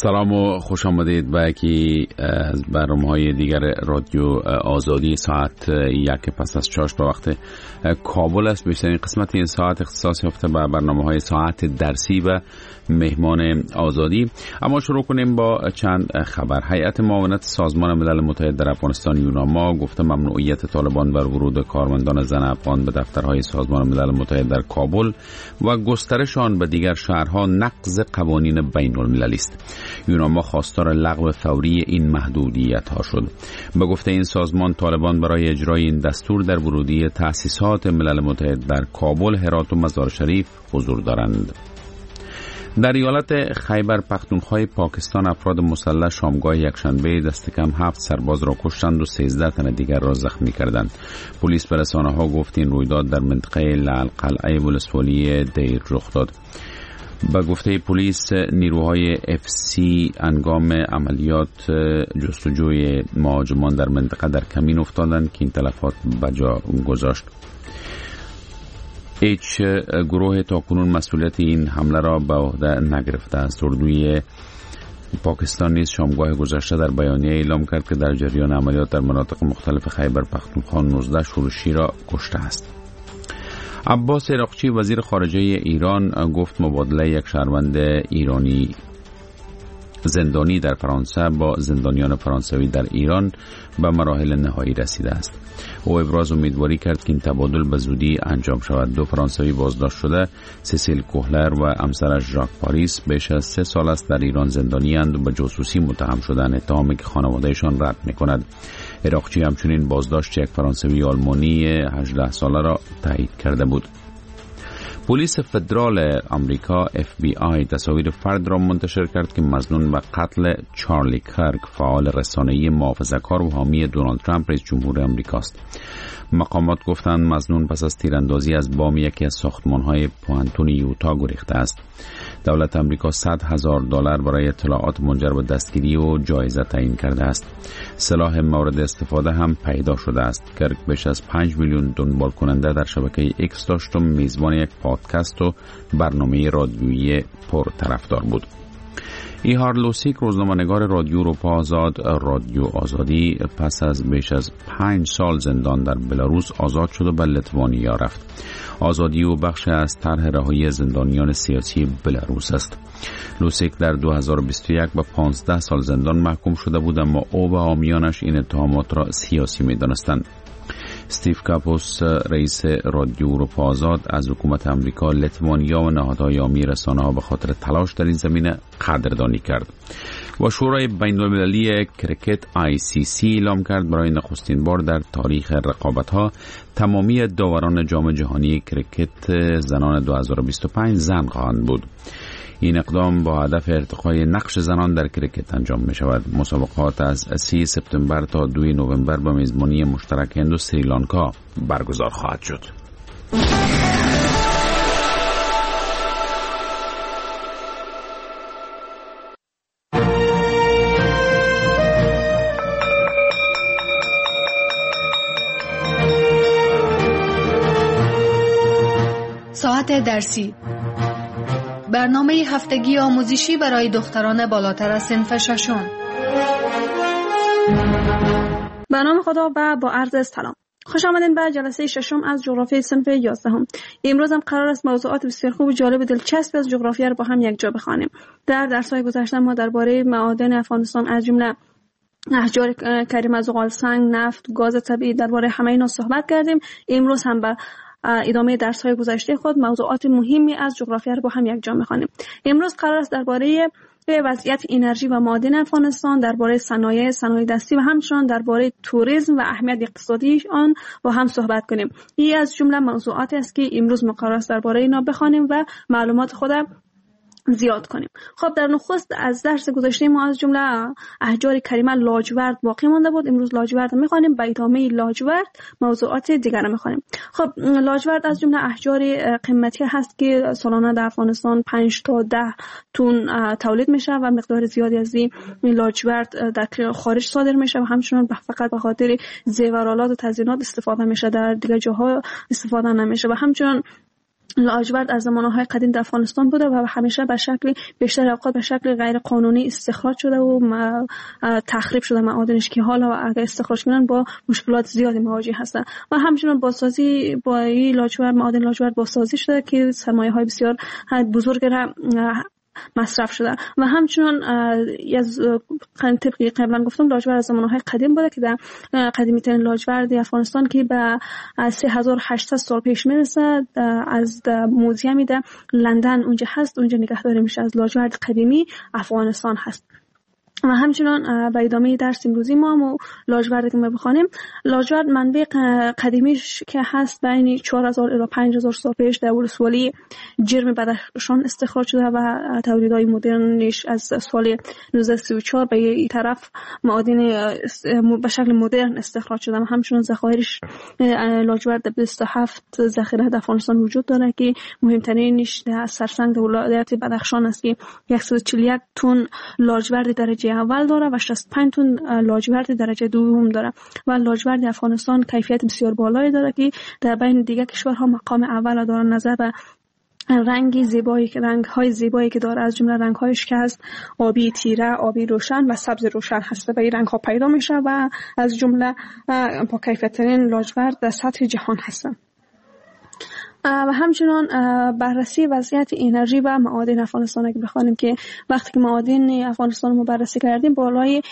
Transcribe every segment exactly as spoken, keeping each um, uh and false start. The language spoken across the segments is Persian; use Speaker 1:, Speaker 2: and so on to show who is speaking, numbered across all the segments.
Speaker 1: سلام و خوش آمدید به یکی از برنامه‌های دیگر رادیو آزادی. ساعت یک پس از چاشت به وقت کابل است. بیشترین قسمت این ساعت اختصاص یافته به برنامه‌های ساعت درسی و مهمان آزادی. اما شروع کنیم با چند خبر. هیئت معاونت سازمان ملل متحد در افغانستان یوناما گفته ممنوعیت طالبان بر ورود کارمندان زن افغان به دفترهای سازمان ملل متحد در کابل و گسترش آن به دیگر شهرها نقض قوانین بین المللی است. یوناما خواستار لغو فوری این محدودیت ها شد. به گفته این سازمان طالبان برای اجرای این دستور در ورودی تأسیسات ملل متحد در کابل، هرات و مزار شریف حضور دارند. در ایالت خیبر پختونخوا پاکستان افراد مسلح شامگاه یکشنبه دست کم هفت سرباز را کشتند و سیزده تن دیگر را زخمی کردند. پلیس به رسانه‌ها گفت این رویداد در منطقه لعل قلعه ولسوالی دیر رخ داد. به گفته پلیس نیروهای اف سی انگام عملیات جستجوی مهاجمان در منطقه در کمین افتادند که این تلفات بجا گذاشت. هیچ گروه تاکنون مسئولیت این حمله را به عهده نگرفته است. اردوی پاکستان نیز شامگاه گذشته در بیانیه اعلام کرد که در جریان عملیات در مناطق مختلف خیبر پختونخوا نوزده شورشی را کشته است. عباس عراقچی وزیر خارجه ایران گفت مبادله یک شهروند ایرانی زندانی در فرانسه با زندانیان فرانسوی در ایران به مراحل نهایی رسیده است. او ابراز امیدواری کرد که این تبادل به زودی انجام شود. دو فرانسوی بازداشت شده، سیسیل کوهلر و همسرش ژاک پاریس، بیش از سه سال است در ایران زندانی اند و به جاسوسی متهم شدند، اتهامی که خانوادهشان رد می‌کند. عراقچی همچنین بازداشت یک فرانسوی آلمانی هجده ساله را تایید کرده بود. پلیس فدرال آمریکا اف بی آی تصاویر فرد را منتشر کرد که مظنون به قتل چارلی کرک، فعال رسانه‌ای محافظه‌کار و حامی دونالد ترامپ رئیس جمهور آمریکا است. مقامات گفتند مظنون پس از تیراندازی از بام یکی از ساختمان‌های پوهنتون یوتا گریخته است. دولت آمریکا صد هزار دلار برای اطلاعات منجر به دستگیری و جایزه تعیین کرده است. سلاح مورد استفاده هم پیدا شده است. کرک بیش از پنج میلیون دنبال کننده در شبکه ایکس داشت و میزبان یک پادکست و برنامه رادیویی پرطرفدار بود. ایهار لوسیک، روزنامه‌نگار رادیو اروپا آزاد رادیو آزادی، پس از بیش از پنج سال زندان در بلاروس آزاد شد و به لیتوانیا رفت. آزادی او بخش از طرح رهایی زندانیان سیاسی بلاروس است. لوسیک در دو هزار و بیست و یک به پانزده سال زندان محکوم شده بود، اما او و حامیانش این اتهامات را سیاسی می‌دانستند. استیو کاپوس، رئیس رادیو اروپا آزاد، از حکومت آمریکا، لیتوانیا و نهادهای حامی رسانه‌ها به خاطر تلاش در این زمینه قدردانی کرد. و شورای بین‌المللی کرکت آی سی سی اعلام کرد برای نخستین بار در تاریخ رقابت‌ها تمامی داوران جام جهانی کرکت زنان دو هزار و بیست و پنج زن خواهند بود. این اقدام با هدف ارتقای نقش زنان در کرکت انجام می شود. مسابقات از سی سپتامبر تا دو نوامبر به میزبانی مشترک هند و سریلانکا برگزار خواهد شد.
Speaker 2: ساعت درسی، برنامه هفتگی آموزشی برای دختران بالاتر از صنف ششم.
Speaker 3: به نام خدا و با عرض سلام. خوش آمدین به جلسه ششم از جغرافیای صنف یازدهم. امروز هم قرار است موضوعات بسیار خوب و جالب و دلچسب از جغرافیا را با هم یک جا بخوانیم. در درس‌های گذشته ما درباره معادن افغانستان از جمله احجار کریمه، زغال سنگ، نفت، گاز طبیعی، درباره همه اینا صحبت کردیم. امروز هم به ادامه درس‌های گذشته خود موضوعات مهمی از جغرافیا را با هم یک جا می‌خوانیم. امروز قرار است درباره وضعیت انرژی و معادن افغانستان، درباره صنایع صنایع دستی و همچنین درباره توریسم و اهمیت اقتصادی آن با هم صحبت کنیم. این از جمله موضوعاتی است که امروز ما قرار است درباره اینا بخوانیم و معلومات خود زیاد کنیم. خب در نخست از درس گذشته ما از جمله احجار کریمه لاجورد باقی مانده بود. امروز لاجورد میخوانیم. به ادامه لاجورد موضوعات دیگر میخوانیم. خب لاجورد از جمله احجار قیمتی هست که سالانه در افغانستان پنج تا ده تن تولید میشه و مقدار زیادی از این لاجورد در خارج صادر میشه و همچنین فقط به خاطر زیورآلات و تزیینات استفاده میشه، در دیگه جاها استفاده نمیشه. و همچنین لاجورد از زمانهای قدیم در افغانستان بوده و همیشه به شکل بیشتر اوقات به شکل غیر قانونی استخراج شده و تخریب شده معادنش که حالا اگر استخراج کنن با مشکلات زیادی مواجه هستن و همچنین بازسازی با این لاجورد معادن لاجورد بازسازی شده که سرمایه های بسیار بزرگ را مصرف شده و همچنان از طبقی قبلا گفتم لاجورد از زمانهای قدیم بوده که در قدیمی ترین لاجورد افغانستان که به سه هزار و هشتصد سال پیش میرسه از موزیمی در لندن اونجا هست، اونجا نگهداری میشه از لاجورد قدیمی افغانستان هست. و همچنان به ادامه درس امروزی ما هم لاجورد که ما بخوانیم، لاجورد منبع قدیمیش که هست بین چهار هزار الی پنج هزار سال پیش در ولسوالی جرم بدخشان استخراج شده و تولیدهای مدرنش از سال نوزده سی و چهار به این طرف معادن به شکل مدرن استخراج شده و همچنان ذخایرش لاجورد بیست و هفت ذخیره در افغانستان وجود داره که مهمترینش در سرسنگ ولایت بدخشان است که صد و چهل و یک تن لاجورد درجه اول داره و شصت و پنج تن لاجورد درجه دوم داره و لاجورد افغانستان کیفیت بسیار بالایی داره که در بین دیگر کشورها مقام اول داره. نظر به رنگی زیبایی که رنگ های زیبایی که داره از جمله رنگ هایش که هست آبی تیره، آبی روشن و سبز روشن هست و این رنگ ها پیدا میشه و از جمله با کیفیت ترین لاجورد در سطح جهان هستن. و همچنان بررسی وضعیت انرژی و معادن افغانستان اگه بخوانیم که وقتی که معادن افغانستان رو بررسی کردیم بالای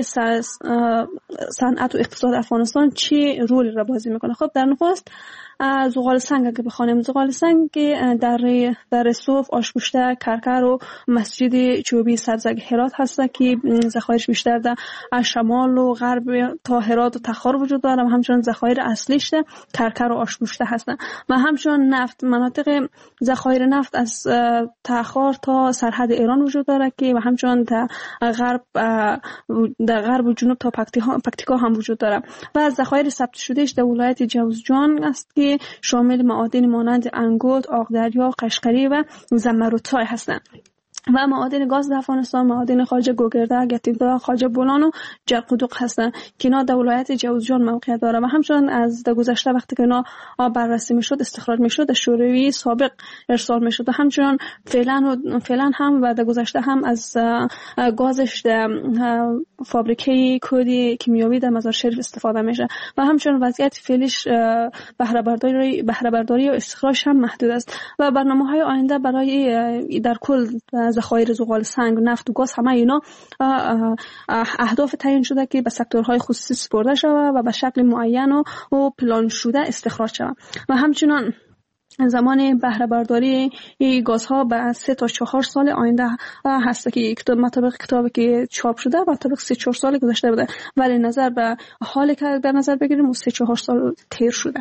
Speaker 3: صنعت و اقتصاد افغانستان چه رولی را بازی میکنه. خب در نخست زغال سنگ اگه بخوانیم، زغال سنگ که در در صوف، آشپوشته، کرکر و مسجد چوبی سبزگ هرات هست که ذخایرش بیشتر در شمال و غرب تا هرات و تخار وجود داره و همچنان ذخایر اصلیش در کرکر و آشپوشته هستن و همچنان نفت، مناطق ذخایر نفت از تخار تا سرحد ایران وجود داره که و همچنان در غرب در غرب و جنوب تا پکتیکا هم وجود داره و ذخایر ثبت شدهش در ولایت جوزجان است که شامل معادن مانند انگوت، آقدریا، قشقری و زمرودچای هستند. و معادن گاز در افغانستان معادن خواجه گوگرده، گتیدا، خواجه بولان و جرقدوق هستند که اینا در ولایت جوزجان موقعیت داره و همچنان از در گذشته وقتی که اینا بررسی میشد استخراج میشد در شوروی سابق ارسال میشد و همچنان فعلا و فعلا هم و در گذشته هم از گازش در فابریکه کودی کیمیاوی در مزار شریف استفاده میشه و همچنان وضعیت فعلیش بهره برداری بهره برداری و استخراج هم محدود است و برنامه‌های آینده برای در کل ذخایر زغال سنگ، نفت و گاز همه اینا اهداف تعیین شده که به سکتورهای خصوصی سپرده شود و به شکل معین و, و پلان شده استخراج شود و همچنان زمان بهره برداری این گازها به سه تا چهار سال آینده هست که کتاب مطابق کتابی که چاپ شده و مطابق سه چهار سال گذشته بوده ولی نظر به حالی که در نظر بگیریم و سه چهار سال تیر شده.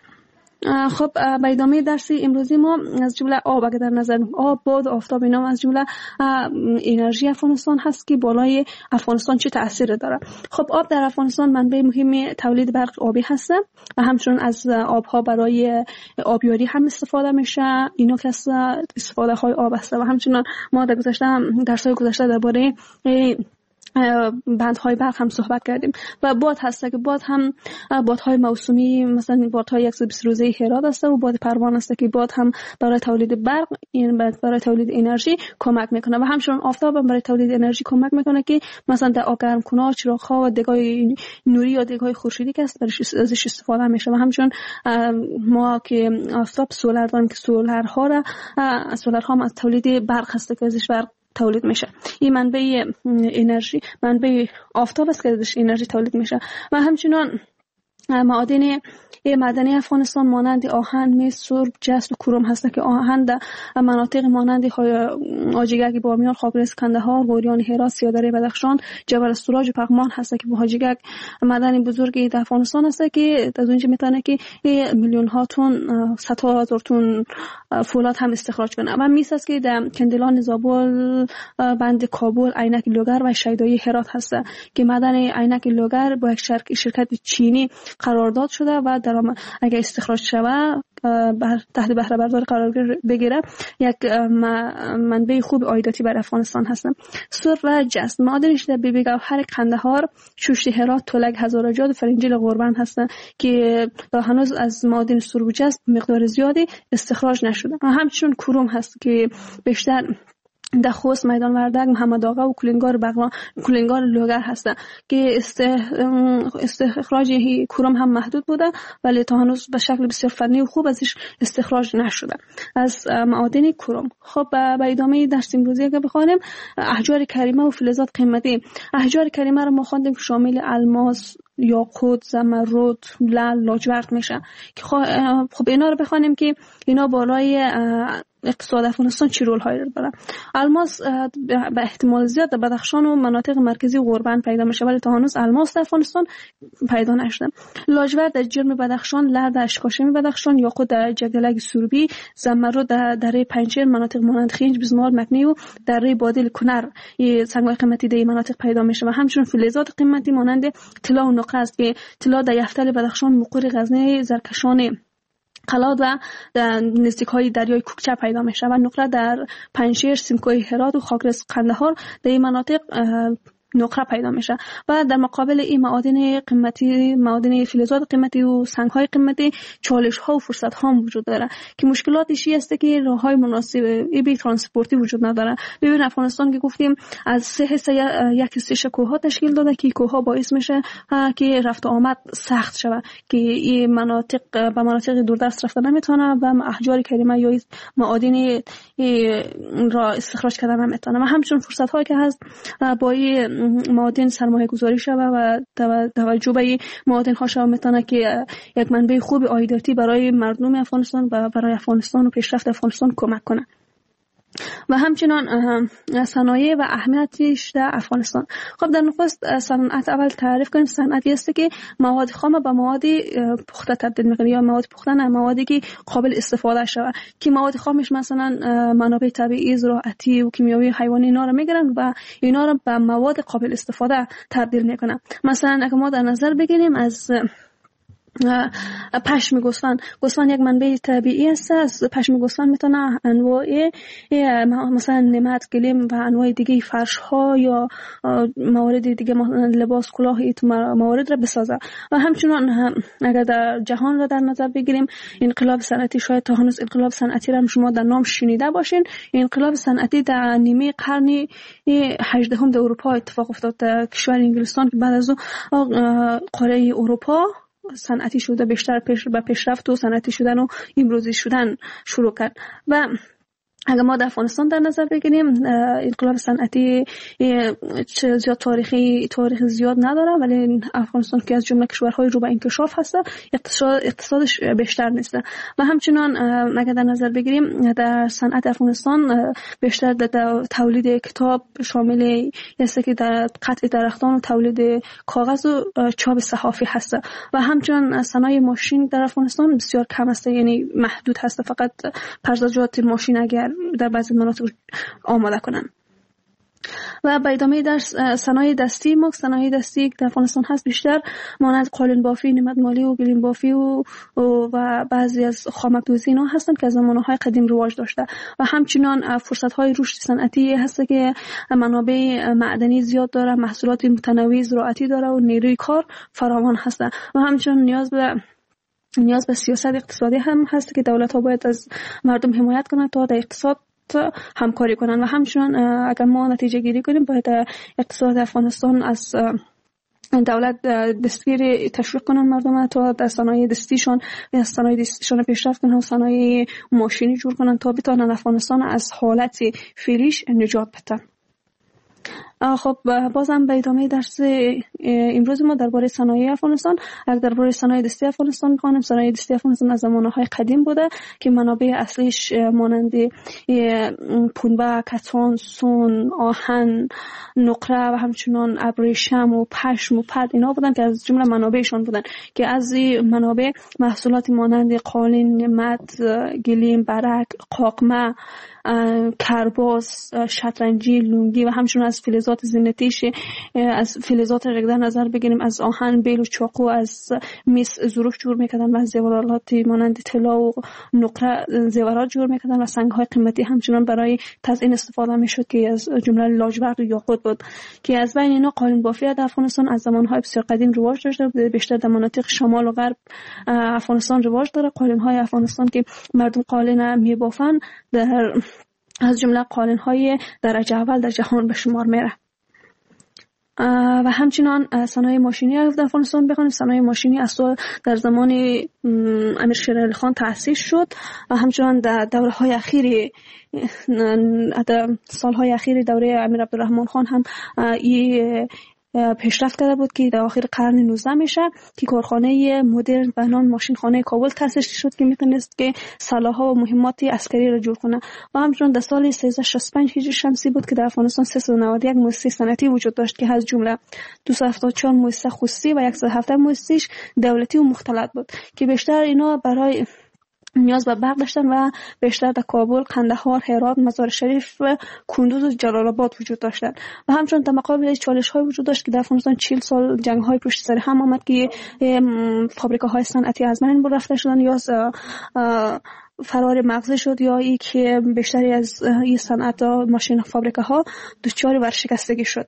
Speaker 3: خب به ادامه درس امروزی ما از جمله آب اگه در نظر آب، باد، آفتاب اینا از جمله انرژی افغانستان هست که بالای افغانستان چه تأثیر داره. خب آب در افغانستان منبع مهم تولید برق آبی هست و همچنین از آبها برای آبیاری هم استفاده میشه. اینا که استفاده های آب است و همچنین ما در گذشته هم درس های گذشته درباره بندهای برق هم صحبت کردیم و باد هست که باد هم بادهای موسمی مثلا بادهای صد و بیست روزه هرات است و باد پروان است که باد هم برای تولید برق این برای تولید انرژی کمک میکنه و همچنین آفتاب هم برای تولید انرژی کمک میکنه که مثلا در آب گرم کنار، چراغ‌ها و دگاه نوری یا دگاه خورشیدی که است برایش ازش استفاده میشه و همچنین ما که آفتاب سولار داریم که سولارها را سولارها هم از تولید برق هست که ازش برق تولید میشه. این منبع انرژی منبع آفتاب است که ازش انرژی تولید میشه و همچنین معادن معدنی افغانستان مانند آهن، مس، سرب، جست و کروم هست که آهن در مناطق مانند حاجیگک، بامیان، خاکریز، کندهار، غوریان هرات، سیادره بدخشان، جبل السراج و پغمان هست که حاجیگک معدن بزرگی در افغانستان هست که از اونجا میتونه که میلیون ها تن صد هزار تن فولاد هم استخراج کنه و میس است که در کندلان، زابل، بند کابل، عینک لوگر و شیدایی هرات هست که معدن عینک لوگر با یک شرکت چینی قرارداد شده و درآمد اگر استخراج شود بر تحت بهره برداری قرار بگیره یک منبع خوب عایداتی برای افغانستان هستند. سر و جست معادنش در بیبی گوهر قندهار، شوشت هرات، تولک، هزارجاد و فرنجیل غربند هستند که تا هنوز از معادن سر و جست مقدار زیادی استخراج نشده. همچنین کروم هست که بیشتر در خوست، میدان وردک، محمد آقا و کلینگار بغلان کلینگار لوگر هستند که استخراج کروم هم محدود بوده ولی تا هنوز به شکل بسیار فنی و خوب ازش استخراج نشده از معادن کروم. خب به ادامه درس امروزی اگه بخوانیم احجار کریمه و فلزات قیمتی. احجار کریمه رو ما خواندیم که شامل الماس، یاقوت، زمرد، لعل، لاجورد میشه که خب اینا رو بخوانیم که اینا بالای اقتصاد افغانستان چی رول هایی داره. الماس به احتمال زیاد در بدخشان و مناطق مرکزی غربند پیدا میشه ولی تا هنوز الماس در افغانستان پیدا نشده. لاجورد در جرم بدخشان، لعل در اشکاشم بدخشان، یاقوت در جگلگ سروبی، زمرد در دره پنجشیر مناطق مانند خینج، بزمال، مکنی و دره بادل کنر این سنگ‌های قیمتی در مناطق پیدا میشه و همچنین فلزات قیمتی مانند طلا و نقره است که طلا در یفتل بدخشان، مقر غزنی، زرکشان قلات و در نزدیک های دریای کوکچه پیدا میشه و نقره در پنجشیر، سیمکوی هرات و خاکرس قندهار در این مناطق نقره پیدا میشه و در مقابل این معادن قیمتی، معادن فلزات قیمتی و سنگ های قیمتی چالش ها و فرصت ها وجود داره که مشکلاتش این است که راه های مناسب ای بی ترانسپورتی وجود نداره. ببین افغانستان که گفتیم از سه حصه یک حصه کوه ها تشکیل داده که کوه ها باعث میشه که رفت و آمد سخت شود که این مناطق به مناطق دوردست رفته نمیتونه و احجار کریمه یا معادن را استخراج کردن نمیتونه و همچنین فرصت هایی که هست با این معادن سرمایه گذاری شوه و توجه به معادن ها شوه میتونه که یک منبع خوب عایداتی برای مردم افغانستان و برای افغانستان و پیشرفت افغانستان کمک کنه. و همچنان صنایع و اهمیتش در افغانستان. خب در نخست صنعت اول تعریف کنیم. صنعتی است که مواد خام به مواد پخته تبدیل میکنه یا مواد پخته نه موادی که قابل استفاده شود که مواد خامش مثلا منابع طبیعی، زراعتی و کیمیاوی، حیوانی اینا رو میگیرن و اینا رو به مواد قابل استفاده تبدیل میکنن. مثلا اگه ما در نظر بگیریم از پشم گوسفند، گوسفند یک منبع طبیعی است. از پشم گوسفند میتونه انواع مثلا نمد، گلیم و انواع دیگه فرش ها یا موارد دیگه لباس، کلاه موارد را بسازه و همچنان اگر در جهان را در نظر بگیریم انقلاب صنعتی، شاید تا هنوز انقلاب صنعتی را شما در نام شنیده باشین. انقلاب صنعتی در نیمه قرن هجدهم در اروپا اتفاق افتاد. در کشور انگلستان که بعد از اون قاره اروپا صنعتی شده، بیشتر پیش به پیشرفت و صنعتی شدن و امروزی شدن شروع کرد. و اگر ما در افغانستان در نظر بگیریم انقلاب صنعتی زیاد تاریخی تاریخ زیاد نداره ولی افغانستان که از جمله کشورهای رو به انکشاف هست اقتصاد اقتصادش بیشتر نیست و همچنان اگر در نظر بگیریم در صنعت افغانستان بیشتر در تولید کتاب شامل است که در قطع درختان و تولید کاغذ و چاپ صحافی هست و همچنان صنایع ماشین در افغانستان بسیار کم است، یعنی محدود هست، فقط پردازات ماشین اگر در بعضی مناطق آماده کنن. و به ادامه در صنایع دستی ما صنایع دستی در افغانستان هست بیشتر مانند قالین بافی، نمدمالی و گلیم بافی و و بعضی از خامک دوزی اینا هستند که از زمانهای قدیم رواج داشته و همچنان فرصت های رشد صنعتی هست که منابع معدنی زیاد داره، محصولات متنوع زراعتی داره و نیروی کار فراوان هست و همچنان نیاز به نیاز به سیاست اقتصادی هم هست که دولت ها باید از مردم حمایت کنند تا در اقتصاد همکاری کنند و همچنان اگر ما نتیجه گیری کنیم باید اقتصاد افغانستان از دولت دستگیر تشویق کنند مردم تا در صنایع دستیشون از صنایع دستیشون پیشرفت کنند و صنایع ماشینی جور کنند تا بتوانند افغانستان از حالت فعلیش نجات بدن. خب بازم به ادامه درس امروز ما درباره صنایع افغانستان، اگر درباره صنایع دستی افغانستان می‌خوانیم، صنایع دستی افغانستان از زمانهای قدیم بوده که منابع اصلیش مانند پنبه، کتان، سون، آهن، نقره و همچنان ابریشم و پشم و پد اینا بودن که از جمله منابعشون بودن که از این منابع محصولات مانند قالین، مد، گلیم، برک، قاقمه، کرباس، شطرنجی، لونگی و همچنان از فلزات فلزات زینتیش، از فلزات رنگ در نظر بگیریم، از آهن، بیل و چاقو، از مس ظروف جور میکردن و از زیورالات مانند طلا و نقره زیورات جور میکردن و سنگ های قیمتی همچنان برای تزیین استفاده میشد که از جمله لاجورد و یاقوت بود که از بین اینا قالین بافی در افغانستان از زمانهای بسیار قدیم رواج داشته. بیشتر در مناطق شمال و غرب افغانستان رواج داره. قالین های افغانستان که مردم قالین میبافن در از جمله قالین های درجه اول در جهان به شمار میره. و همچنان صنایع ماشینی در افغانستان بخوانیم. صنایع ماشینی اصلا در زمان امیر شیر علی خان تأسیس شد و همچنان در دوره های اخیر در سالهای اخیر دوره امیر عبدالرحمن خان هم این پیشرفت کرده بود که در آخر قرن نوزدهم میشه که کارخانه مدرن به نام ماشین خانه کابل تأسیس شد که میتونست که سلاح‌ها و مهمات عسکری را جور کنه. و همچنان در سال سیزده صد و شصت و پنج هجری شمسی بود که در افغانستان سیصد و نود و یک مؤسسه صنعتی وجود داشت که از جمله دویست و هفتاد و چهار مؤسسه خصوصی و صد و هفده مؤسسه دولتی و مختلط بود که بیشتر اینا برای نیاز به برق داشتن و بیشتر در کابل، قندهار، هرات، مزار شریف و کندوز و جلال آباد وجود داشتن. و همچنین در مقابل چالش های وجود داشت که در افغانستان چهل سال جنگ های پشت سر هم آمد که فابریکه های صنعتی از بین رفته شدن یا فرار مغزی شد یا ای که بیشتری از این صنعت ماشین فابریکه ها دچار ورشکستگی شد.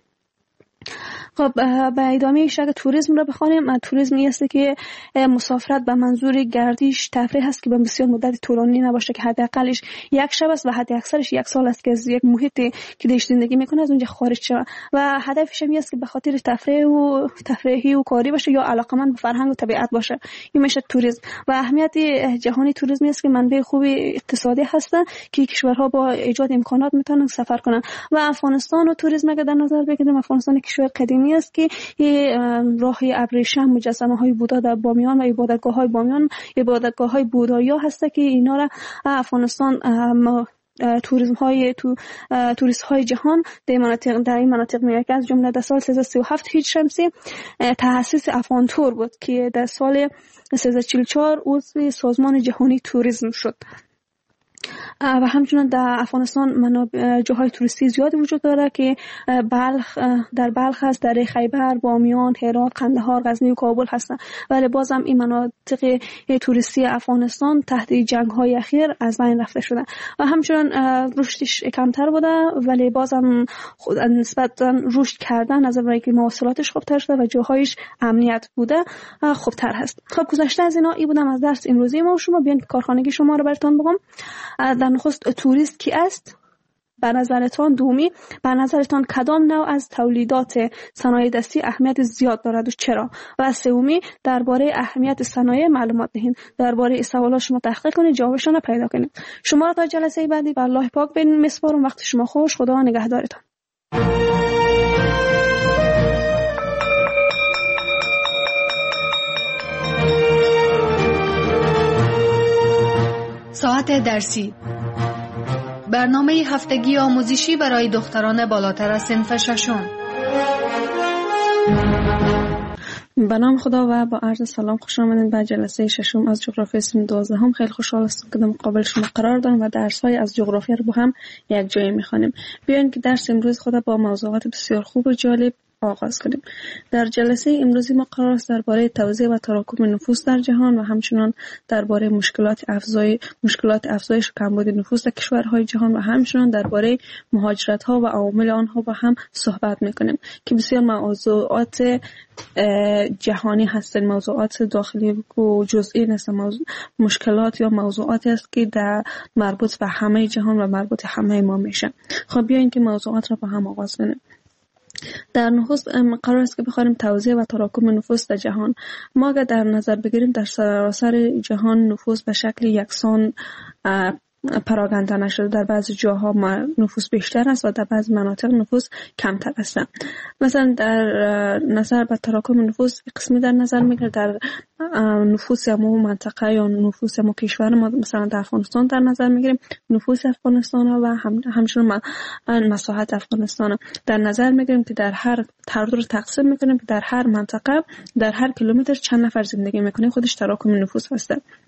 Speaker 3: خب به ادامه شق توریسم را بخوانیم. توریسم است که مسافرت به منظور گردش تفریح است که به بسیار مدت طولانی نباشه که حداقلش یک شب است و حد اکثرش یک سال است که از یک محیطی که درش زندگی میکنه از اونجا خارج شه و هدفش هم است که به خاطر تفریح و تفریحی و کاری باشه یا علاقمند به فرهنگ و طبیعت باشه. این میشه توریسم. و اهمیت جهانی توریسم است که منبع خوب اقتصادی هست که کشورها با ایجاد امکانات میتونن سفر کنن و افغانستان و توریسم اگر در نظر بگیریم افغانستان کشور قدیمی است که راه ابریشم، مجسمه های بودا در بامیان و عبادتگاه های بامیان، عبادتگاه های بودایی هست که اینا را افغانستان توریسم های تو توریست های جهان در مناطق در این مناطق میاد که از جمله در سال سیصد و سی و هفت هجری شمسی تأسیس افغان تور بود که در سال سیصد و چهل و چهار عضو سازمان جهانی توریسم شد. و همچنان در افغانستان منابع جاهای توریستی زیادی وجود داره که بلخ در بلخ هست، در خیبر، بامیان، هرات، قندهار، غزنی و کابل هستند. ولی بازم این مناطق توریستی افغانستان تحت جنگ های اخیر از بین رفته شده و همچنان رشدش کمتر بوده ولی بازم خود نسبتا رشد کردن از برای که مواصلاتش خوبتر شده و جاهایش امنیت بوده خوبتر هست. خب گذشته از اینا ای بودم از درس امروزی ما و شما. بیاین کارخانگی شما رو براتون بگم. در نخست توریست کی است؟ به نظرتان دومی، به نظرتان کدام نوع از تولیدات صنایع دستی اهمیت زیاد دارد و چرا؟ و سومی، درباره اهمیت صنایع معلومات دهید. درباره این سوالات شما تحقیق کنید، جوابشون رو پیدا کنید. شما را تا جلسه بعدی به الله پاک بین میسپارم. وقت شما خوش. خدا نگهدارتان.
Speaker 2: ساعت درسی، برنامه هفتگی آموزشی برای دختران بالاتر از صنف ششم.
Speaker 3: به نام خدا و با عرض سلام خوش آمدید به جلسه ششم از جغرافی صنف دوازدهم. خیلی خوشحال هستم که در مقابل شما قرار دارم و درس‌های از جغرافیا رو با هم یک جایی می‌خوانیم. بیاین که درس امروز خود با موضوعات بسیار خوب و جالب آغاز کنیم. در جلسه امروزی ما قرار است درباره توزیع و تراکم نفوس در جهان و همچنین درباره مشکلات افزای مشکلات افزایش و کمبود نفوس در کشورهای جهان و همچنین درباره مهاجرت‌ها و عوامل آنها با هم صحبت می‌کنیم که بسیار موضوعات جهانی هستند، موضوعات داخلی و جزئی نیستند، موضوع مشکلات یا موضوعاتی است که در مربوط به همه جهان و مربوط همه ما میشه. خب بیاین که موضوعات را با هم آغاز کنیم. در نخست قرار است که بخوانیم توزیع و تراکم نفوس در جهان. ما اگر در نظر بگیریم در سراسر جهان نفوس به شکل یکسان پراگنده نشده. در بعضی جاها نفوس بیشتر است و در بعضی مناطق نفوس کمتر است. مثلا در نظر به تراکم نفوس قسمی در نظر میگیره در نفوس همو منطقه یا نفوس همو کشور ما. مثلا در افغانستان در نظر میگیریم نفوس افغانستان و هم همچنین مساحت افغانستان در نظر میگیریم که در هر هر دو رو تقسیم میکنیم که در هر منطقه در هر کیلومتر چند نفر زندگی میکنه. خودش تراکم نفوس هست.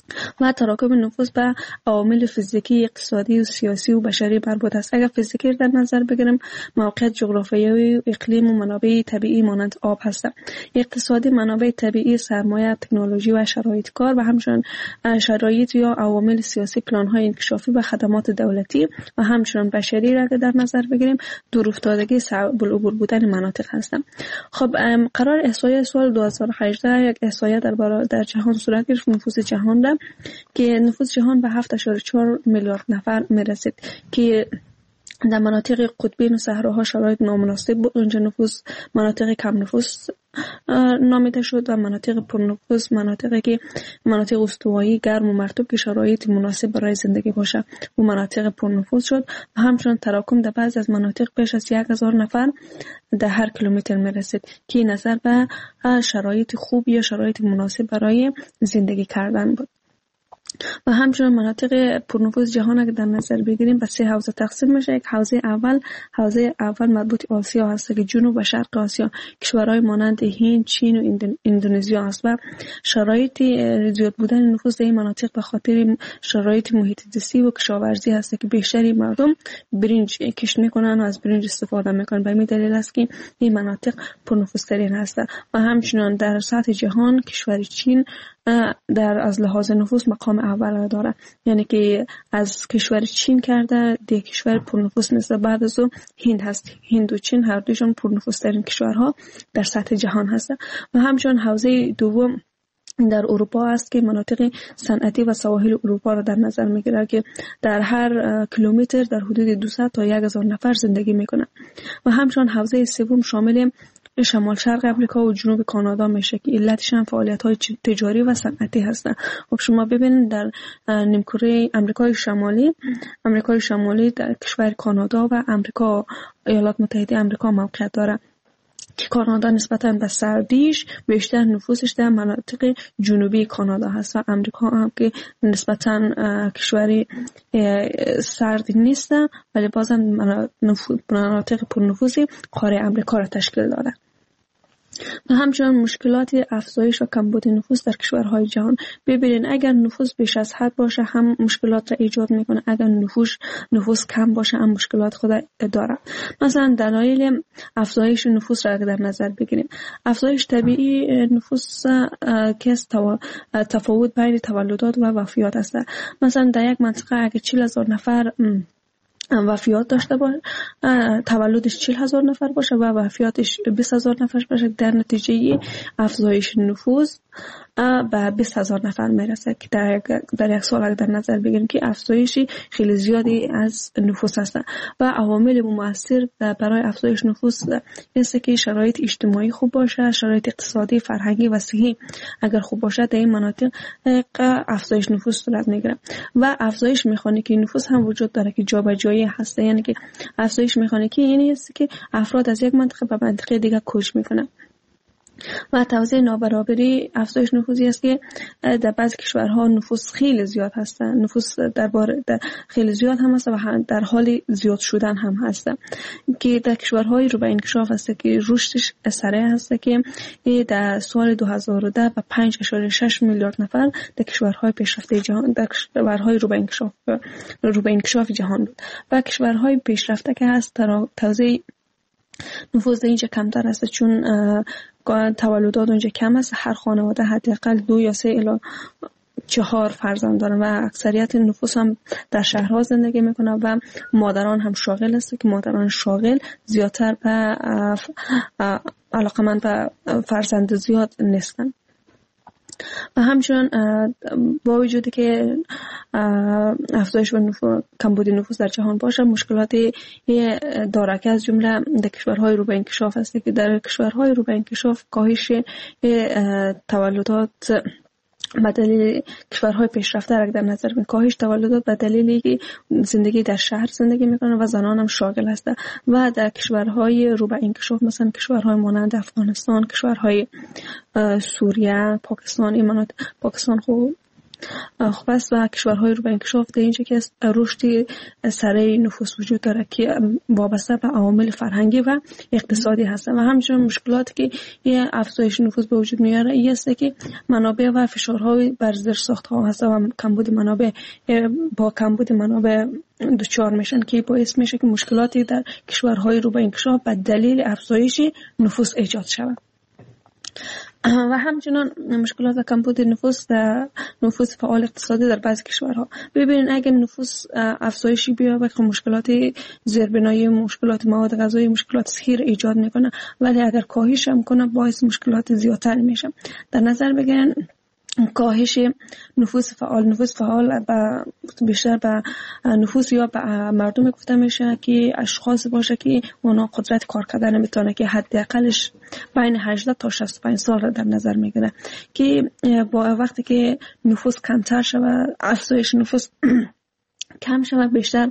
Speaker 3: و تراکم نفوس به عوامل فیزیکی، اقتصادی و سیاسی و بشری مربوط است. اگر فیزیکی در نظر بگیریم، موقعیت جغرافیایی و اقلیم و منابع طبیعی مانند آب هستند. اقتصادی، منابع طبیعی، سرمایه، تکنولوژی و شرایط کار و همچنین شرایط یا عوامل سیاسی، پلان‌های انکشافی و خدمات دولتی و همچنین بشری را در نظر بگیریم، دور افتادگی، صعب العبور بودن مناطق هستند. خب قرار احصایه سال دو هزار و هجده یک احصایه در در جهان صورت گرفت، نفوس جهان را که نفوس جهان به هفت ممیز چهار میلیارد نفر میرسید که در مناطق قطبین و صحراها شرایط نامناسب بود. اونجا نفوس مناطق کم نفوس نامیده شد و مناطق پرنفوس مناطقی که مناطق استوایی گرم و مرطوب که شرایط مناسب برای زندگی باشه و مناطق پرنفوس شد و همچنین تراکم در بعض از مناطق بیش از یک هزار نفر در هر کیلومتر میرسید که نظر به شرایط خوب یا شرایط مناسب برای زندگی کردن بود. و همچنین مناطق پرنفوذ جهان اگر در نظر بگیریم به سه حوزه تقسیم میشه. یک حوزه اول حوزه اول مربوط آسیا هست که جنوب و شرق آسیا کشورهای مانند هند، چین و اندونزیا است و شرایط زیاد بودن نفوذ در این مناطق به خاطر شرایط محیط زیستی و کشاورزی هست که بیشتری مردم برنج کشت میکنن و از برنج استفاده میکنن. به همین دلیل است که این مناطق پرنفوذترین هست. و همچنین در سطح جهان کشور چین در از لحاظ نفوس مقام اول داره، یعنی که از کشور چین کرده دیگه کشور پرنفوس نیست. بعد از او هند هست. هند و چین هر دوشون پرنفوس ترین کشورها در سطح جهان هست. و همچنین حوزه دوم در اروپا است که مناطق صنعتی و سواحل اروپا را در نظر میگیره که در هر کیلومتر در حدود دویست تا هزار نفر زندگی میکنه. و همچنین حوزه سوم شامل شمال شرق امریکا و جنوب کانادا میشه که علتش هم فعالیت‌های تجاری و صنعتی هستند. خب شما ببینید در نیمکره آمریکای شمالی آمریکای شمالی در کشور کانادا و آمریکا ایالات متحده آمریکا موقعیت داره که کانادا نسبتاً به سردیش بیشتر نفوسش در مناطق جنوبی کانادا هست و آمریکا هم که نسبتاً کشوری سرد نیست ولی بازم مناطق پرنفوذی قاره آمریکا را تشکیل داده. و همچنین مشکلات افزایش و کمبود نفوس در کشورهای جهان. ببینید اگر نفوس بیش از حد باشه هم مشکلات را ایجاد میکنه، اگر نفوس نفوس کم باشه هم مشکلات خود داره. مثلا دلایل افزایش نفوس را در نظر بگیریم. افزایش طبیعی نفوس که تفاوت بین تولدات و وفیات است. مثلا در یک منطقه اگر چهل هزار نفر وفیات داشته باشه، تولدش چهل هزار نفر باشه و وفیاتش بیست هزار نفر باشه، در نتیجه افزایش نفوس به بیست هزار نفر میرسه که در, در یک سال در نظر بگیریم که افزایشی خیلی زیادی از نفوس هست. و عوامل مؤثر برای افزایش نفوس است که شرایط اجتماعی خوب باشه، شرایط اقتصادی، فرهنگی و صحی اگر خوب باشه در این مناطق افزایش نفوس صورت میگیره. و افزایش مکانیکی نفوس هم وجود داره که جابجایی هست، یعنی که افزایش مکانیکی یعنی است که افراد از یک منطقه به منطقه دیگر کوچ میکنن. و توزیع نابرابری افزایش نفوذی است که در بعضی کشورها نفوس خیلی زیاد هستند، نفوس در بار در خیلی زیاد هم هست و در حال زیاد شدن هم هست که در کشورهای رو به انکشاف هست که رشدش سریع هست که در سال دو هزار و ده به پنج ممیز شش میلیارد نفر در کشورهای پیشرفته جهان در کشورهای رو به انکشاف رو به انکشاف جهان بود. و کشورهای پیشرفته که هست توزیع نفوذ اینجا کمتر است چون تولدات اونجا کم است. هر خانواده حداقل دو یا سه الی چهار فرزند دارن و اکثریت نفوس هم در شهرها زندگی میکنه و مادران هم شاغل است که مادران شاغل زیادتر به علاقمند به فرزند زیاد نیستن. و همچنین با وجودی که افزایش و نفوذ کمبود نفوس در جهان باشه، مشکلاتی داره که از جمله در کشورهای رو به انکشاف است که در کشورهای رو به انکشاف کاهش تولدات به دلیل کشورهای پیشرفته را در نظر بگیریم، کاهش تولدات به دلیلی که زندگی در شهر زندگی میکنه و زنان هم شاغل هستند. و در کشورهای رو به انکشاف مثلا کشورهای مانند افغانستان، کشورهای سوریه، پاکستان، ایمانات پاکستان خوب خب است و کشورهای رو به انکشاف در اینجا که رشد سریع نفوس وجود داره که وابسته به عوامل فرهنگی و اقتصادی هست و همچنین مشکلاتی که یه افزایش نفوس به وجود میاره این است که منابع و فشارهای بر زیرساخت‌ها هست و کمبود منابع با کمبود منابع دچار میشن که باعث میشه که مشکلاتی در کشورهای رو به انکشاف به دلیل افزایش نفوس ایجاد شود. و همچنان مشکلات و کمبود نفوس در نفوس فعال اقتصادی در بعضی کشورها. ببینید اگر نفوس افزایشی بیابد که مشکلات زیربنایی، مشکلات مواد غذایی، مشکلات صحی ایجاد میکنه، ولی اگر کاهش هم کنه باعث مشکلات زیادتر میشه. در نظر بگیرن کاهش نفوس فعال نفوس فعال و بیشتر به نفوس یا به مردم گفته میشه که اشخاص باشه که اونا قدرت کار کردن نمیتونه که حداقلش بین هجده تا شصت و پنج سال را در نظر میگیره که با وقتی که نفوس کمتر شود، افزایش نفوس کم شود، بیشتر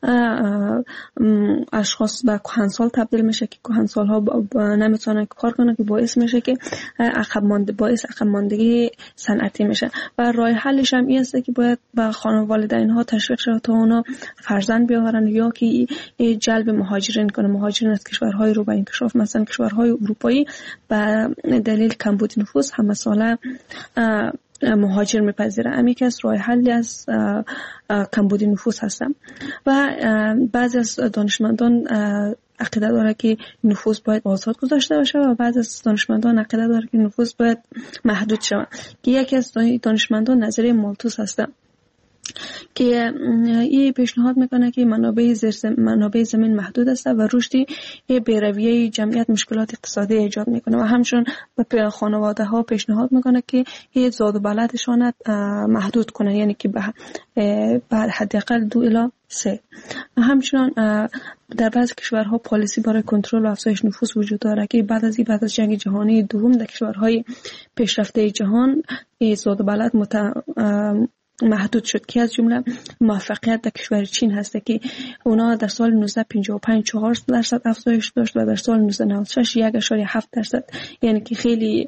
Speaker 3: اشخاص به کهنسال تبدیل میشه که کهنسال ها نمیتونن کار کنن که باعث میشه که عقب مانده باعث عقب ماندگی صنعتی میشه. و راه حلش هم این است که باید به خانواده‌ها ها تشویق شود تا اونا فرزند بیاورن یا که جلب مهاجرین کنه، مهاجرین از کشورهای رو به انکشاف مثلا کشورهای اروپایی به دلیل کمبود نفوس همه ساله مهاجر میپذیره. امی که از راه حلی از کمبود نفوس هستم. و بعضی از دانشمندان عقیده داره که نفوس باید آزاد گذاشته باشه و بعضی از دانشمندان عقیده داره که نفوس باید محدود شود که یکی از دانشمندان نظریه مالتوس هستن که این پیشنهاد میکنه که منابع زیر منابع زمین محدود است و رشدی بی‌رویه جمعیت مشکلات اقتصادی ایجاد میکنه و همچنین به خانواده ها پیشنهاد میکنه که این زاد و ولدشان محدود کنه، یعنی که به حداقل دو الی سه. و همچنین در بعضی کشورها پالیسی برای کنترل و افزایش نفوس وجود داره که بعد از بعد از جنگ جهانی دوم در کشورهای پیشرفته جهان این زاد و ولد مت محدود شد که از جمله موفقیت در کشور چین هسته که اونا در سال نوزده پنجاه و پنج چهار درصد افزایش داشت و در سال نوزده نود و شش یک اشاره هفت درصد، یعنی که خیلی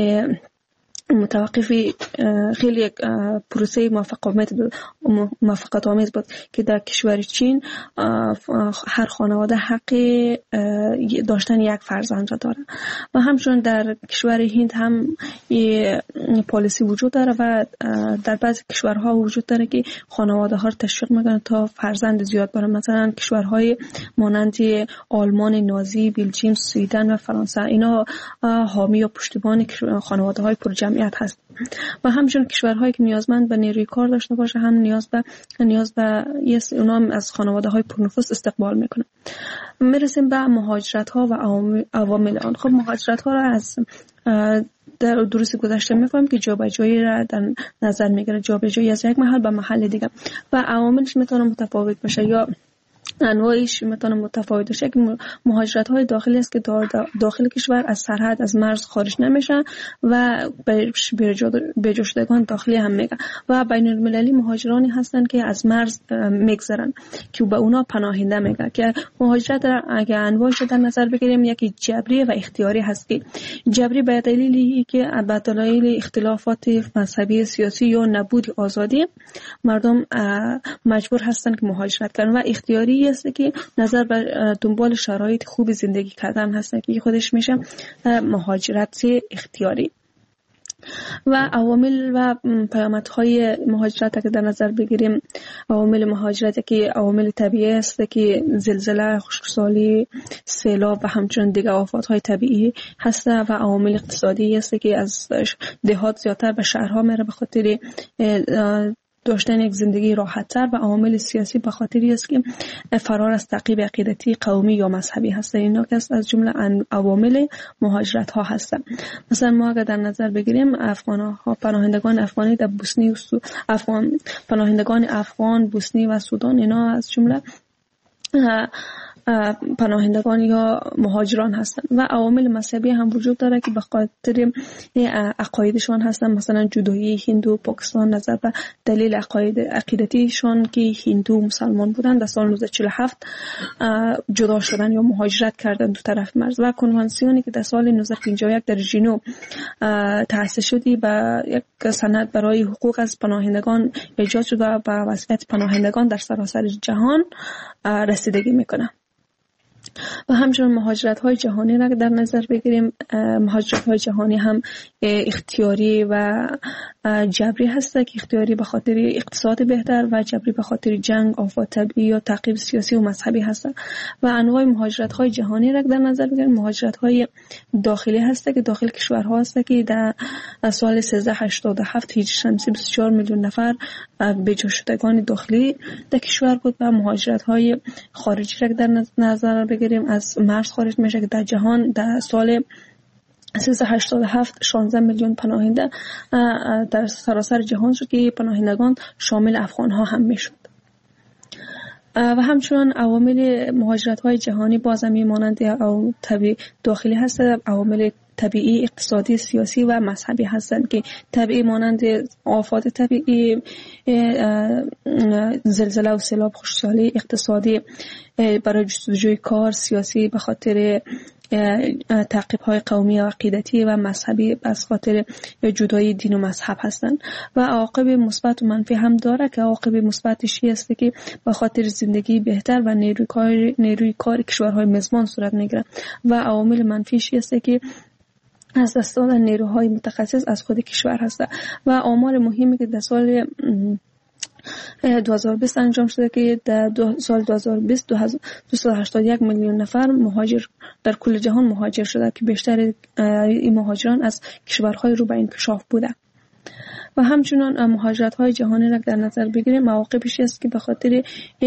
Speaker 3: متوقفی خیلی یک پروسه موفقیت آمیز بود که در کشور چین هر خانواده حق داشتن یک فرزند را داره. و همچنین در کشور هند هم پالیسی وجود داره و در بعضی کشورها وجود داره که خانواده ها را تشویق میکنن تا فرزند زیاد بارن. مثلا کشورهای مانند آلمان نازی، بلژیم، سوئدن و فرانسه اینا حامی و پشتیبان خانواده های پر جمعیت هست. و همچنین کشورهایی که نیازمند به نیروی کار داشته باشه هم نیاز به نیاز به یس اونا هم از خانواده‌های پرنفوذ استقبال میکنه. میرسیم به مهاجرت ها و عوامل آن. خب مهاجرت ها را از در دروس گذشته میفهمیم که جابجایی را در نظر میگیره، جابجایی از یک محل به محل دیگه و عواملش میتونه متفاوت باشه یا انواعش میتونه متفاوت باشه. که مهاجرت های داخلی است که داخل کشور از سرحد از مرز خارج نمیشن و به جا شدگان داخلی هم میگن و بین المللی مهاجرانی هستن که از مرز میگذرن که به اونا پناهنده میگن. که مهاجرت اگه انواعش در نظر بگیریم یکی جبری و اختیاری هست که جبری به دلیلی که به دلایل اختلافات مذهبی، سیاسی یا نبود آزادی مردم مجبور هستن که مهاجرت کنن و اختیاری است که نظر به دنبال شرایط خوب زندگی کردن هستن که خودش میشه مهاجرت اختیاری. و عوامل و پیامدهای مهاجرت که در نظر بگیریم، عوامل مهاجرت که عوامل طبیعی است که زلزله، خشکسالی، سیلاب و همچنین دیگر آفاتهای طبیعی هست و عوامل اقتصادی است که از دهات زیادتر به شهرها میره به خاطر داشتن یک زندگی راحت‌تر و عوامل سیاسی به خاطری است که فرار از تعقیب عقیدتی، قومی یا مذهبی هستند. اینا که از جمله عوامل مهاجرت ها هستند. مثلا ما اگر در نظر بگیریم افغان‌ها، پناهندگان افغانی در بوسنی و سو... افغان پناهندگان افغان، بوسنی و سودان اینا از جمله پناهندگان یا مهاجران هستند و عوامل مذهبی هم وجود داره که به خاطر عقایدشان هستند. مثلا جدایی هندو پاکستان نظر به دلیل عقاید عقیدتیشان که هندو مسلمان بودند در سال نوزده چهل و هفت جدا شدن یا مهاجرت کردن دو طرف مرز و کنوانسیونی که در سال نوزده پنجاه و یک در ژنو تأسیس شدی به یک سند برای حقوق از پناهندگان ایجاد شده و به وضعیت پناهندگان در سراسر جهان رسیدگی میکنه. و همچنین مهاجرت های جهانی را در نظر بگیریم، مهاجرت های جهانی هم اختیاری و جبری هست که اختیاری به خاطر اقتصاد بهتر و جبری به خاطر جنگ، آفات طبیعی یا تعقیب سیاسی و مذهبی هست. و انواع مهاجرت های جهانی را در نظر بگیریم، مهاجرت های داخلی هست که داخل کشورها هست که در سال سیزده هشتاد و هفت هجری شمسی بیست و چهار میلیون نفر بجا شدگان داخلی در کشور بود. و مهاجرت های خارجی را در نظر بگیریم، از مرز خارج میشه که در جهان در سال سیزده هشتاد و هفت شانزده میلیون پناهنده در سراسر جهان شد که پناهندگان شامل افغان ها هم میشد. و همچنان عوامل مهاجرت های جهانی باز هم مانند او طبیعی داخلی هست، عوامل طبیعی، اقتصادی، سیاسی و مذهبی هستند که طبیعی مانند آفات طبیعی، زلزله و سیلاب، خشکسالی، اقتصادی برای جستجوی کار، سیاسی به خاطر تعقیب های قومی و عقیدتی و مذهبی از خاطر جدایی دین و مذهب هستند. و عواقب مثبت و منفی هم داره که عواقب مثبتش است که به خاطر زندگی بهتر و نیروی کار نیروی کار کشورهای میزبان صورت میگیره. و عوامل منفیش است که از دست دادن نیروهای متخصص از خود کشور هست. و آمار مهمی که در سال دو هزار و بیست انجام شده که در سال دو هزار و بیست دویست و هشتاد و یک میلیون نفر مهاجر در کل جهان مهاجر شده که بیشتر این مهاجران از کشورهای رو به انکشاف بوده. و همچنان مهاجرت های جهانی را در نظر بگیریم، مواقعش است که به خاطر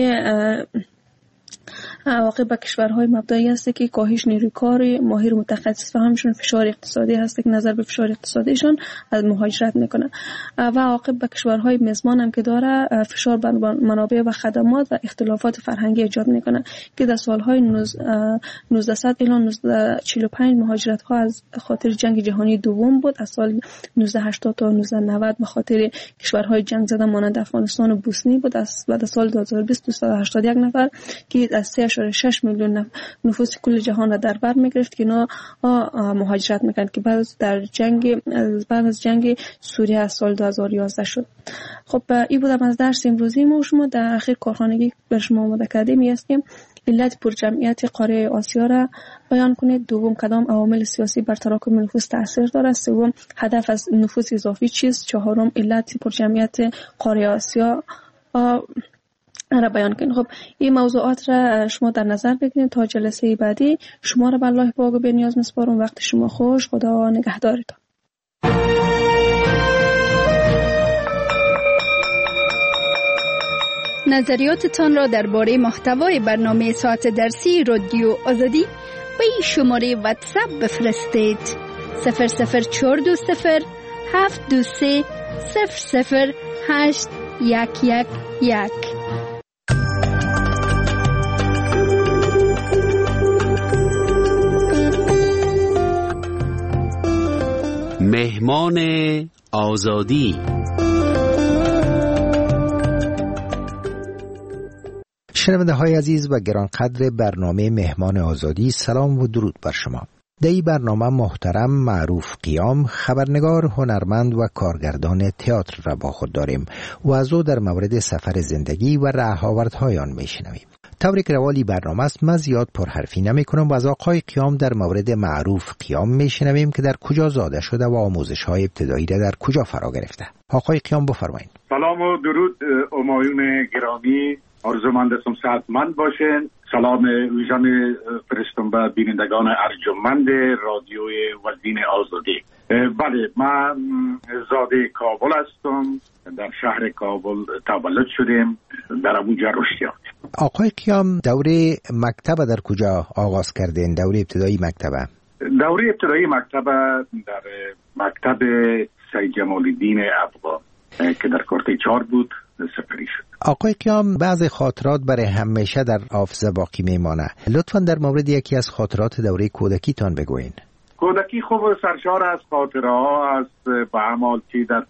Speaker 3: عواقب به کشورهای مبدایی است که کاهش نیروی کار ماهر متخصص و همچنین فشار اقتصادی هست که نظر به فشار اقتصادیشان از مهاجرت میکنه. و عواقب به کشورهای میزبان هم که داره فشار بر منابع و خدمات و اختلافات فرهنگی ایجاد میکنه که در سالهای نوزده الی نوزده چهل و پنج مهاجرت ها از خاطر جنگ جهانی دوم بود. از سال نوزده هشتاد تا نوزده نود به خاطر کشورهای جنگ زده مانند افغانستان و بوسنی بود. از بعد سال دو هزار و بیست دویست و هشتاد و یک نفر که از سه اشاره شش میلیون نفوس کل جهان را در بر میگرفت که اینا مهاجرت میکنند که بعد در جنگ بعد از جنگ سوریه از سال دو هزار و یازده شد. خب این بودم از درس امروزی ما. شما در اخیر کارخانگی بر شما آماده کرده می است که علت پرجمعیت قاره آسیا را بیان کنید. دوم کدام عوامل سیاسی بر تراکم نفوس تاثیر دارد. سوم هدف از نفوس اضافی چیست. چهارم علت پرجمعیت قاره آسیا را بیان کنید. خب این موضوعات را شما در نظر بگیرید. تا جلسه بعدی شما را به الله پاک و بی‌نیاز میسپارم. وقت شما خوش. خدا نگهدارتان.
Speaker 2: نظریاتتان را درباره محتوای برنامه ساعت درسی رادیو آزادی به این شماره واتساپ بفرستید: صفر صفر چهار دو صفر هفت دو سه صفر صفر هشت یک یک یک.
Speaker 4: مهمان آزادی.
Speaker 5: شنونده های عزیز و گرانقدر برنامه مهمان آزادی، سلام و درود بر شما. در این برنامه محترم معروف قیام، خبرنگار، هنرمند و کارگردان تئاتر را با خود داریم و از او در مورد سفر زندگی و رهاوردهای آن میشنویم. طوری که روالی برنامه است من زیاد پرحرفی نمی کنم و از آقای قیام در مورد معروف قیام میشنویم که در کجا زاده شده و آموزش های ابتدایی را در کجا فرا گرفته. آقای قیام بفرمایید.
Speaker 6: سلام و درود همایون گرامی، آرزومندتون صحتمند باشین. سلام ویژن فرستم به بینندگان ارجمند رادیوی وزین آزادی. بله، من زاده کابل هستم. در شهر کابل تولد شدیم، در ابوجا رشد یافتیم.
Speaker 5: آقای قیام دوره مکتب در کجا آغاز کردین؟ دوره ابتدایی مکتب؟
Speaker 6: دوره ابتدایی مکتب در مکتب سید جمال الدین افغان که در کارت چهار بود سپری شد.
Speaker 5: آقای قیام، بعض خاطرات برای همیشه در حافظه باقی میمانه. لطفاً در مورد یکی از خاطرات دوره کودکیتان بگوین.
Speaker 6: کودکی خوب سرشار از خاطره ها است، به عمال چی در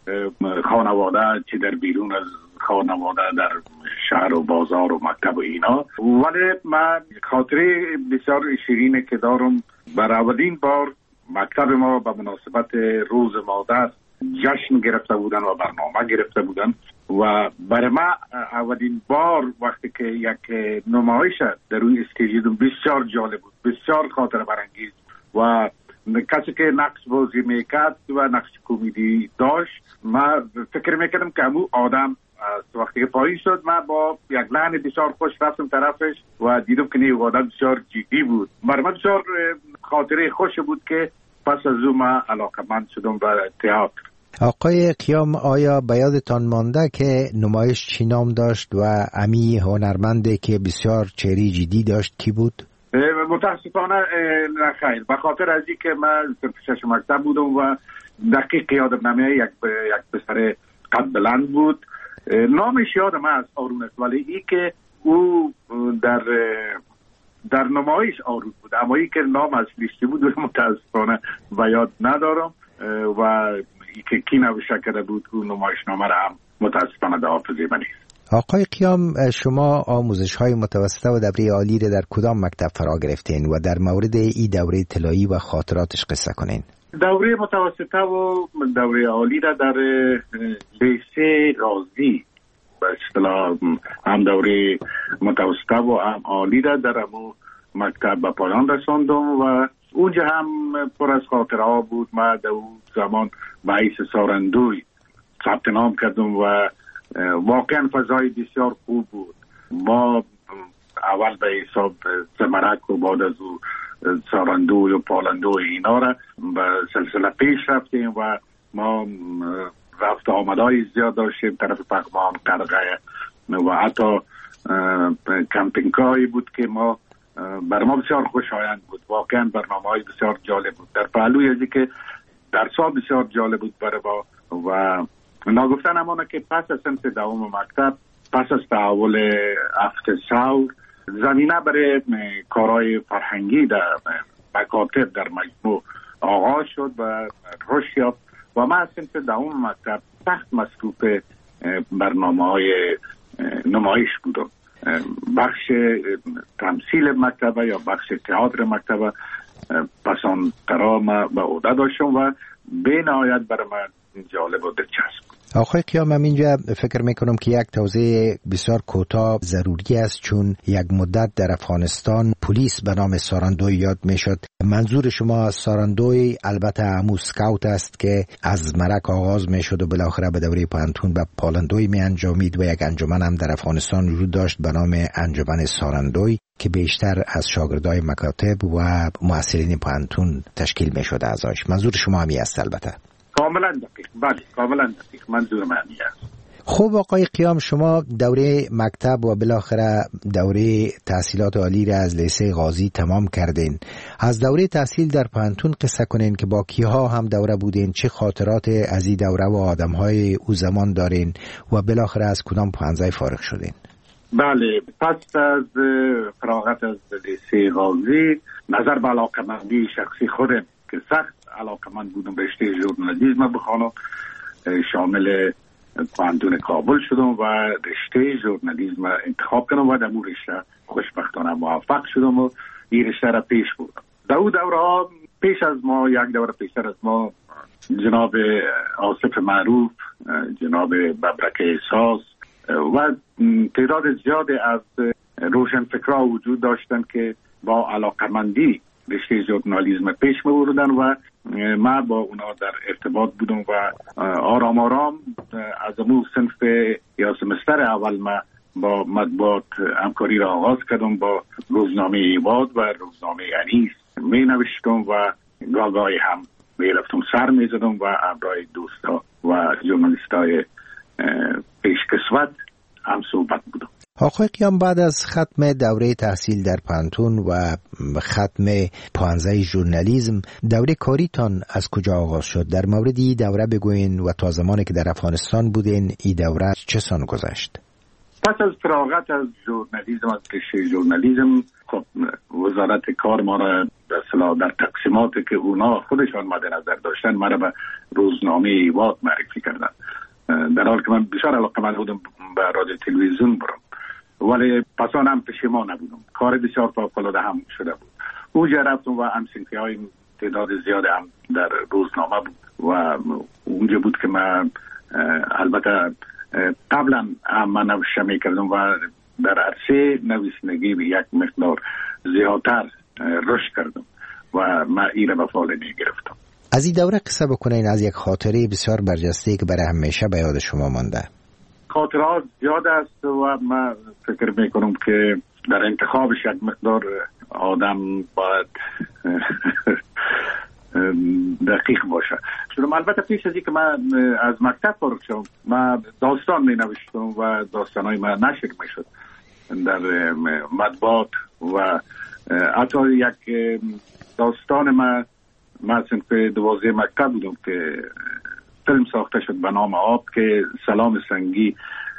Speaker 6: خانواده چی در بیرون از خانواده، در شهر و بازار و مکتب و اینا. ولی من خاطره بسیار شیرینه که دارم. بر اولین بار مکتب ما به مناسبت روز مادر جشن گرفته بودن و برنامه گرفته بودن و برای ما اولین بار وقتی که یک نمایش در روی استیج دیدم بسیار جالب بود، بسیار خاطره برانگیز و کسی که نقش بازی میکرد و نقش کمدی داشت، ما فکر میکردم که همون آدم وقتی که پایین شد من با یک لحن بسیار خوش رفتم طرفش و دیدم که نیو آدم بسیار جدی بود. برای من بسیار خاطره خوش بود که پس از اون من علاقمند شدم به تئاتر.
Speaker 5: آقای قیام، آیا به یادتان مانده که نمایش چی نام داشت و امی هنرمنده که بسیار چهره جدی داشت کی بود؟
Speaker 6: متاسفانه نه خیر، به خاطر از این که من شش مکتب بودم و دقیق یادم نمیاد. یک یک پسر قد بلند بود، نامش یادم است آرون است، ولی ای که او در در نمایش آرون بود، اما ای که نام اصلیش بود متاسفانه به یاد ندارم و ای که کی نوشته کرده بود اون نمایش نامه را هم متاسفانه در حافظه من نیست.
Speaker 5: آقای قیام، شما آموزش های متوسطه و دوره عالی را در کدام مکتب فرا گرفتین و در مورد این دوره طلایی و خاطراتش قصه کنین؟
Speaker 6: دوره متوسطه و دوره عالی را در لیسه غازی به اصطلاح هم دوره متوسطه و هم عالی را در امو مکتب به پایان رساندم و اونجا هم پر از خاطره ها بود. من در اون زمان به حیث سارندوی ثبت نام کردم و واقعا فضای بسیار خوب بود. ما اول به حساب زمرک و بعد از او سارندوی و پالندوی اینا را به سلسله پیش رفتیم و ما رفت آمدهای زیاد داشتیم طرف پغمان، قرقه و حتی کمپینگ‌هایی بود که ما بر ما بسیار خوشایند بود. واقعا برنامه‌های بسیار جالب بود. در پهلوی ازی که در سال بسیار جالب بود برای ما و ناگفتن همانه که پس از سنف دوم مکتب، پس از تحول هفت ثور، زمینه برای کارهای فرهنگی در مکاتب در مجموع آغاز شد و رشد یافت و من از سنف دوم مکتب سخت مصروف برنامه‌های نمایش بودم. بخش تمثیل مکتب یا بخش تئاتر مکتب پسان ترا ما به عهده داشتم و به نهایت برای من جالب و دلچسب.
Speaker 5: آقای قیام، من اینجا فکر میکنم که یک توضیح بسیار کوتاه ضروری است، چون یک مدت در افغانستان پلیس به نام سارندوی یاد میشد. منظور شما سارندوی البته همون سکاوت است که از مرک آغاز میشد و بالاخره به دوره پانتون و پالندوی می انجامید و یک انجمن هم در افغانستان وجود داشت به نام انجمن سارندوی که بیشتر از شاگردای مکاتب و محصلین پانتون تشکیل میشد ازش. منظور شما همی است البته؟
Speaker 6: کاملا دقیق، بله کاملا دقیق، منظور من است.
Speaker 5: خب آقای قیام، شما دوره مکتب و بالاخره دوره تحصیلات عالی را از لیسه غازی تمام کردین. از دوره تحصیل در پانتون قصه کنین که با کیها هم دوره بودین، چه خاطرات از این دوره و آدمهای او زمان دارین و بالاخره از کدام پانزه فارغ شدین؟
Speaker 6: بله، پس از فراغت از لیسه غازی نظر به علاقمندی شخصی خودم که سخت علاقمند بودم رشته ژورنالیسم بخوانم، شامل پانتون کابل شدم و رشته ژورنالیسم انتخاب کردم و در اون رشته خوشبختانه موفق شدم و این رشته را پیش بردم. در اون دوره ها پیش از ما، یک دوره پیشتر از ما، جناب آصف معروف، جناب ببرک احساس و تعداد زیاد از روشنفکرها وجود داشتن که با علاقمندی رشته ژورنالیسم پیش می‌بردن و ما با اونا در ارتباط بودم و آرام آرام از امو صنف یا سمستر اول ما با مطبوعات همکاری را آغاز کردم. با روزنامه ایواد و روزنامه انیس می نوشتم و گاگای هم می رفتم سر می زدم و همراه دوستا و ژورنالیستای پیشکسوت هم صحبت بودم.
Speaker 5: آقای قیام، بعد از ختم دوره تحصیل در پانتون و ختم پانزه ژورنالیسم، دوره کاریتان از کجا آغاز شد؟ در مورد این دوره بگوین و تا زمانی که در افغانستان بودین این دوره چه سان گذشت؟
Speaker 6: پس از فراغت از ژورنالیسم، از رشته ژورنالیسم، خب وزارت کار ما را به اصطلاح در تقسیماتی که اونا خودشان مد نظر داشتن ما را به روزنامه ایواد معرفی کردن، در حال که من بسیار علاقه‌مند بودم به رادیو تلویزیون برم، ولی پس آن هم پشیمان نبودم. کار بسیار فوق‌العاده هم شده بود. اونجا رفتم و همسنفی‌های تعداد زیاد هم در روزنامه بود و اونجا بود که من البته قبلا هم من نوشته میکردم و در عرصه نویسندگی به یک مقدار زیادتر رشد کردم و من این را به فعال گرفتم.
Speaker 5: از این دوره قصه بکنین، از یک خاطره بسیار برجسته که برای همیشه به یاد شما مانده.
Speaker 6: خاطرات زیاد است و من فکر میکنم که در انتخابش یک مقدار آدم باید دقیق باشه. چون البته پیش از اینکه من از مکتب فارغ شدم من داستان می نوشتم و داستانای من نشر می شد در مطبوعات و حتی یک داستان من من صنف دوازده مکتب بودم که فیلم ساخته شد به نام آب که سلام سنگی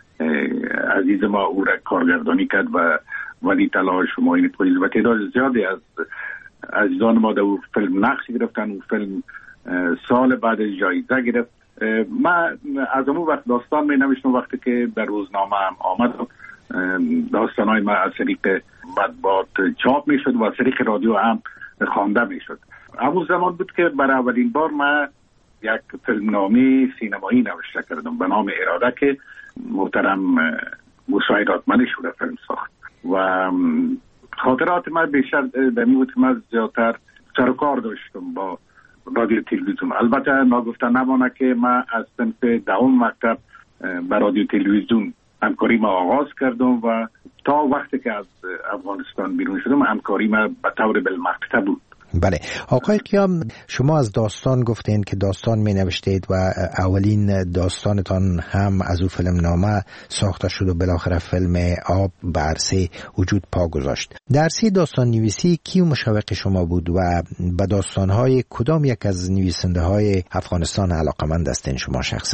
Speaker 6: عزیز ما او را کارگردانی کرد و ولی طلای شماین پلیس و تعداد زیادی از عزیزان ما در او فیلم نقش گرفتن. او فیلم سال بعد جایزه گرفت. من از اون وقت داستان می نوشتم وقتی که در روزنامه هم آمد داستانای من از طریق مطبوعات چاپ می شد و از طریق رادیو هم خوانده می شد. همون زمان بود که برای اولین بار من یک فیلمنامه سینمایی نوشته کردم به نام اراده که محترم موسی راتمنی شده فیلم ساخت و خاطرات من بیشتر در این بود که من زیادتر سر و کار داشتم با رادیو تلویزیون. البته ناگفته نمانه که من از صنف دهم مکتب با رادیو تلویزیون همکاری ما آغاز کردم و تا وقتی که از افغانستان بیرون شدم همکاری ما به طور بالمقطع بود.
Speaker 5: بله آقای قیام، شما از داستان گفتین که داستان می نوشتید و اولین داستانتان هم از او فیلم نامه ساخته شد و بالاخره فیلم آب به عرصه وجود پا گذاشت. در عرصه داستان نویسی کی مشوق شما بود و به داستانهای کدام یک از نویسنده های افغانستان علاقمند هستین شما شخصا؟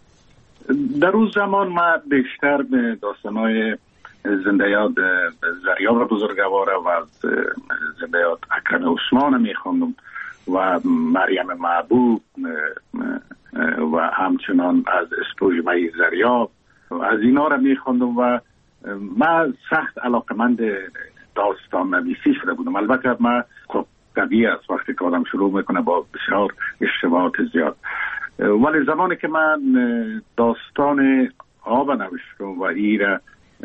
Speaker 6: در اون زمان من بیشتر به داستانهای زنده‌یاد زریاب بزرگوار و از زنده‌یاد اکرم عثمان میخوندم و مریم محبوب و همچنان از اسپوژمه زریاب و از اینا را میخوندم و من سخت علاقمند داستان نویسی شده بودم. البته من خب طبیعی است وقتی که آدم شروع میکنه با بسیار اشتباهات زیاد، ولی زمانی که من داستان آب نوشتم و ایره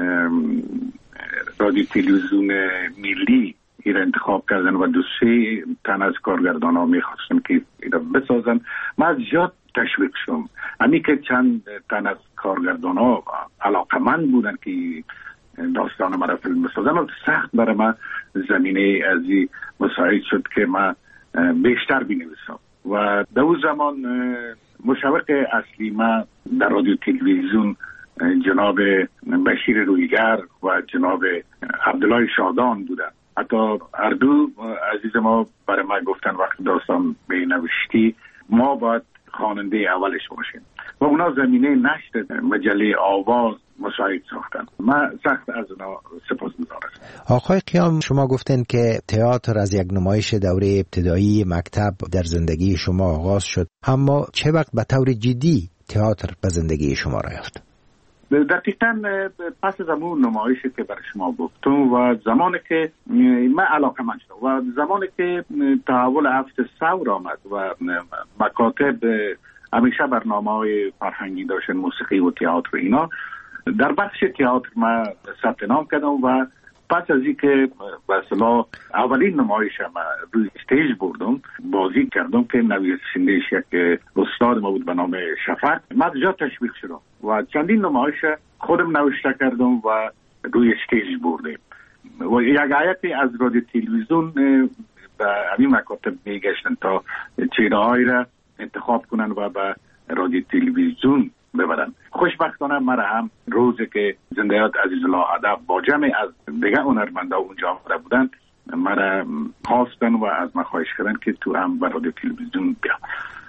Speaker 6: رادیو تلویزیون ملی ایره انتخاب کردن و دو سه تن از کارگردان ها میخواستن که ایره بسازن، من از زیاد تشویق شدم. همین که چند تن از کارگردان ها علاقمند بودن که داستان مرا فیلم بسازن و سخت برای من زمینه ازی مساعد شد که من بیشتر بنویسم و در اون زمان مشوق اصلی من در رادیو تلویزیون جناب بشیر رویگر و جناب عبدالله شادان بودن. حتی هر دو عزیز ما برای ما گفتن وقت داستان بنوشتی ما باید خواننده اولش باشیم و اونا زمینه نشر مجله آواز مساعد ساختن. من سخت از اونا سپاسگزار هستم.
Speaker 5: آقای قیام، شما گفتن که تئاتر از یک نمایش دوره ابتدایی مکتب در زندگی شما آغاز شد، اما چه وقت به طور جدی تئاتر به زندگی شما رفت؟
Speaker 6: دقیقاً پس از اون نمایشی که برای شما گفتم و زمانی که من علاقه من شدم و زمانی که تحول هفت ثور آمد و مکاتب همیشه برنامه‌های فرهنگی داشتن، موسیقی و تئاتر و اینا، در بخش تئاتر من ثبت نام کردم و پس از اینکه به اصطلاح اولین نمایش ما روی استیج بردم بازی کردم که نویسنده‌اش یک استاد ما بود به نام شفق، من جا تشویق شدم و چندین نمایش خودم نوشته کردم و روی استیج بردیم و یک هیئتی از رادیو تلویزیون به همین مکاتب میگشتن تا چهره‌هایی را انتخاب کنن و به رادیو تلویزیون ببرن. خوشبختانه مرا هم روزی که زنده‌یاد عزیزالله ادب با جمع از دیگه هنرمندا اونجا آمده بودن مرا خواستن و از من خواهش کردن که تو هم به رادیو تلویزیون بیا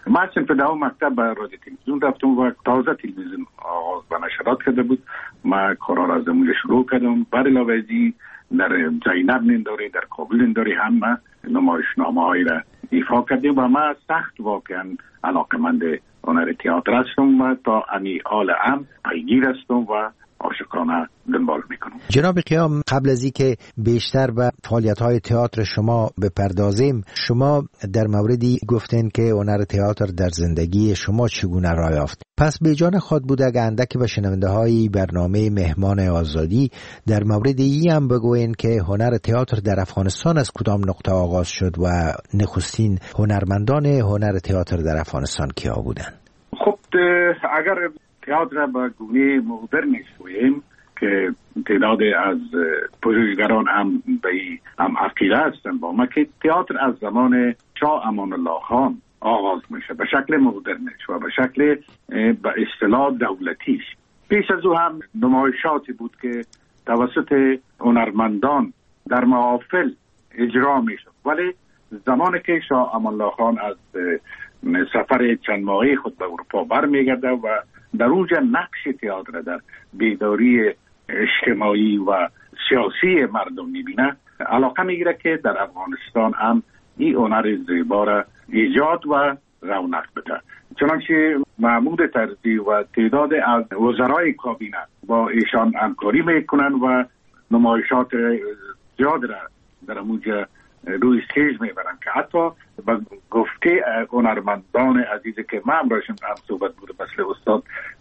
Speaker 6: من صنف دهم مکتب به رادیو تلویزیون رفتم و تازه تلویزیون آغاز به نشرات کرده بود. من کارا را از اونجا شروع کردم. بر علاوه از این در زینب ننداری، در کابل ننداری هم من نمایشنامه هایی را ایفا کردیم و من سخت واقعا علاقمند هنر تئاتر هستم و تا امی آل هم پیگیر هستم و عاشقانه دنبال میکنم.
Speaker 5: جناب قیام، قبل از اینکه بیشتر به فعالیت‌های تئاتر شما بپردازیم، شما در موردی گفتین که هنر تئاتر در زندگی شما چگونه راه یافت. پس به جان خود بود اگه اندکی به شنونده‌های برنامه مهمان آزادی در مورد این هم بگوین که هنر تئاتر در افغانستان از کدام نقطه آغاز شد و نخستین هنرمندان هنر تئاتر در افغانستان کیا بودند؟
Speaker 6: خب اگر تئاتر با گونه مدرن شویم که تعداد از پژوهشگران هم به هم عقیده هستند با ما که تئاتر از زمان شاه امان الله خان آغاز میشه به شکل مدرنش و به شکل به اصطلاح دولتیش. پیش از او هم نمایشاتی بود که توسط هنرمندان در محافل اجرا میشد، ولی زمانی که شاه امان الله خان از سفر چند ماهه خود به اروپا برمیگرده و در اونجا نقش تئاتر در بیداری اجتماعی و سیاسی مردم میبینه، علاقه میگیره که در افغانستان هم این هنر زیبا را ایجاد و رونق بده. چنانچه محمود طرزی و تعداد از وزرای کابینه با ایشان همکاری میکنن و نمایشات زیاد را در اونجا روی استیج میبرن که حتی با گفته هنرمندان عزیزی که من امراشم هم صحبت بوده، مثل استاد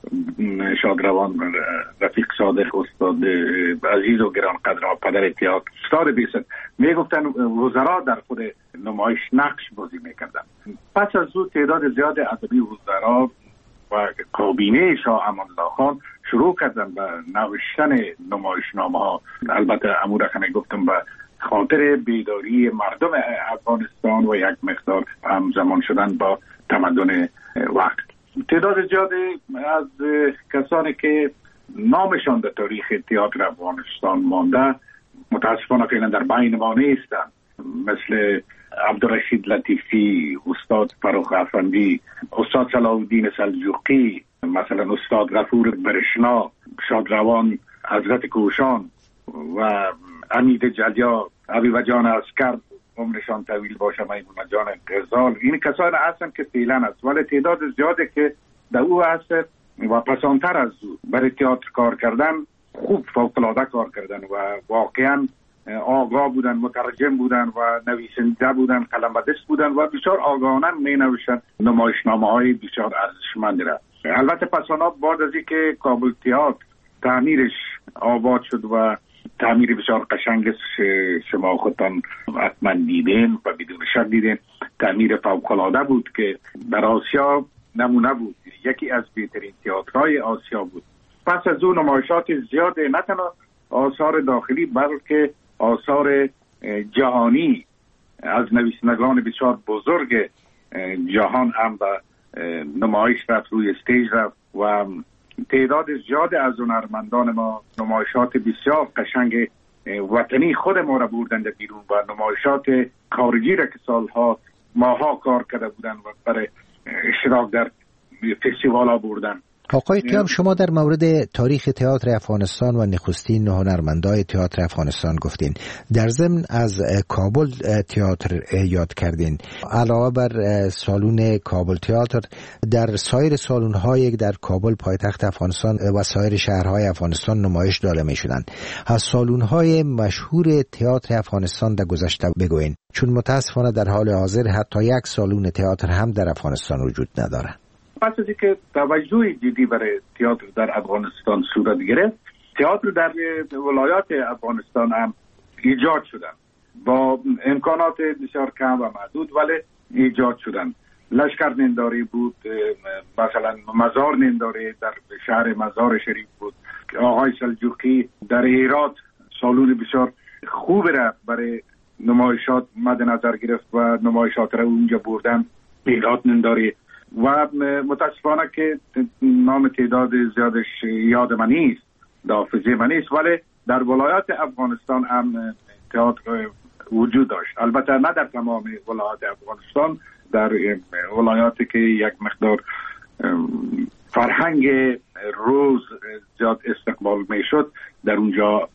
Speaker 6: شادروان رفیق صادق، استاد عزیز و گرانقدر پدر تئاتر استاد بیست، میگفتن وزرا در خود نمایش نقش بازی میکردن. پس از او تعداد زیاد ادبی وزرا و کابینه شاه امان الله خان شروع کردن به نوشتن نمایشنامه ها. البته امور که گفتم به خاطر بیداری مردم افغانستان و یک مقدار همزمان شدن با تمدن وقت. تعداد زیادی از کسانی که نامشان در تاریخ تئاتر افغانستان مانده متاسفانه فعلا در بین ما نیستند، مثل عبدالرشید لطیفی، استاد فروخ افندی، استاد صلاح الدین سلجوقی، مثلا استاد غفور برشنا، شادروان حضرت کوشان و امید جلیا، حبیب جان عسکر عمرشان طویل باشه، میمون جان غزال. این کسان هستن که فعلا هست، ولی تعداد زیاده که در او هست و پسانتر از او برای تئاتر کار کردن، خوب فوق‌العاده کار کردن و واقعا آگاه بودن، مترجم بودن و نویسنده بودن، قلم به دست بودن و بسیار آگاهانه می نوشتن نمایشنامه های بسیار ارزشمند را. البته پسانا بعد از اینکه کابل تئاتر تعمیرش آباد شد و تعمیر بسیار قشنگ شما خودتان حتما دیدین و بدون شک دیدین، تعمیر فوق‌العاده بود که در آسیا نمونه بود، یکی از بهترین تئاترهای آسیا بود. پس از اون نمایشات زیاد نه تنها آثار داخلی بلکه آثار جهانی از نویسندگان بسیار بزرگ جهان هم به نمایش رفت، روی استیج رفت و تعداد زیاد از هنرمندان ما نمایشات بسیار قشنگ وطنی خود ما را بردن در بیرون و نمایشات خارجی را که سالها ماها کار کرده بودن و برای اشتراک در فستیوال ها بردن.
Speaker 5: آقای قیام، شما در مورد تاریخ تئاتر افغانستان و نخستین هنرمندای تئاتر افغانستان گفتین. در ضمن از کابل تئاتر یاد کردین. علاوه بر سالن کابل تئاتر، در سایر سالن‌های در کابل پایتخت افغانستان و سایر شهرهای افغانستان نمایش داده می‌شدند. از سالن‌های مشهور تئاتر افغانستان در گذشته بگوین، چون متأسفانه در حال حاضر حتی یک سالن تئاتر هم در افغانستان وجود نداره.
Speaker 6: پس از اینکه توجه جدی برای تئاتر در افغانستان صورت گرفت، تئاتر در ولایات افغانستان هم ایجاد شدن با امکانات بسیار کم و محدود، ولی ایجاد شدن. لشکر ننداری بود، مثلا مزار ننداری در شهر مزار شریف بود. آقای سلجوقی در هرات سالون بسیار خوب را برای نمایشات مد نظر گرفت و نمایشات را اونجا بردن. هرات ننداری و متاسفانه که نام تعداد زیادش یاد من نیست، حافظه من نیست، ولی در ولایات افغانستان هم تئاتر وجود داشت. البته نه در تمام ولایات افغانستان، در ولایاتی که یک مقدار فرهنگ روز زیاد استقبال میشد، در اونجا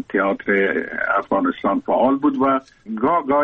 Speaker 6: تئاتر افغانستان فعال بود و گاه گاه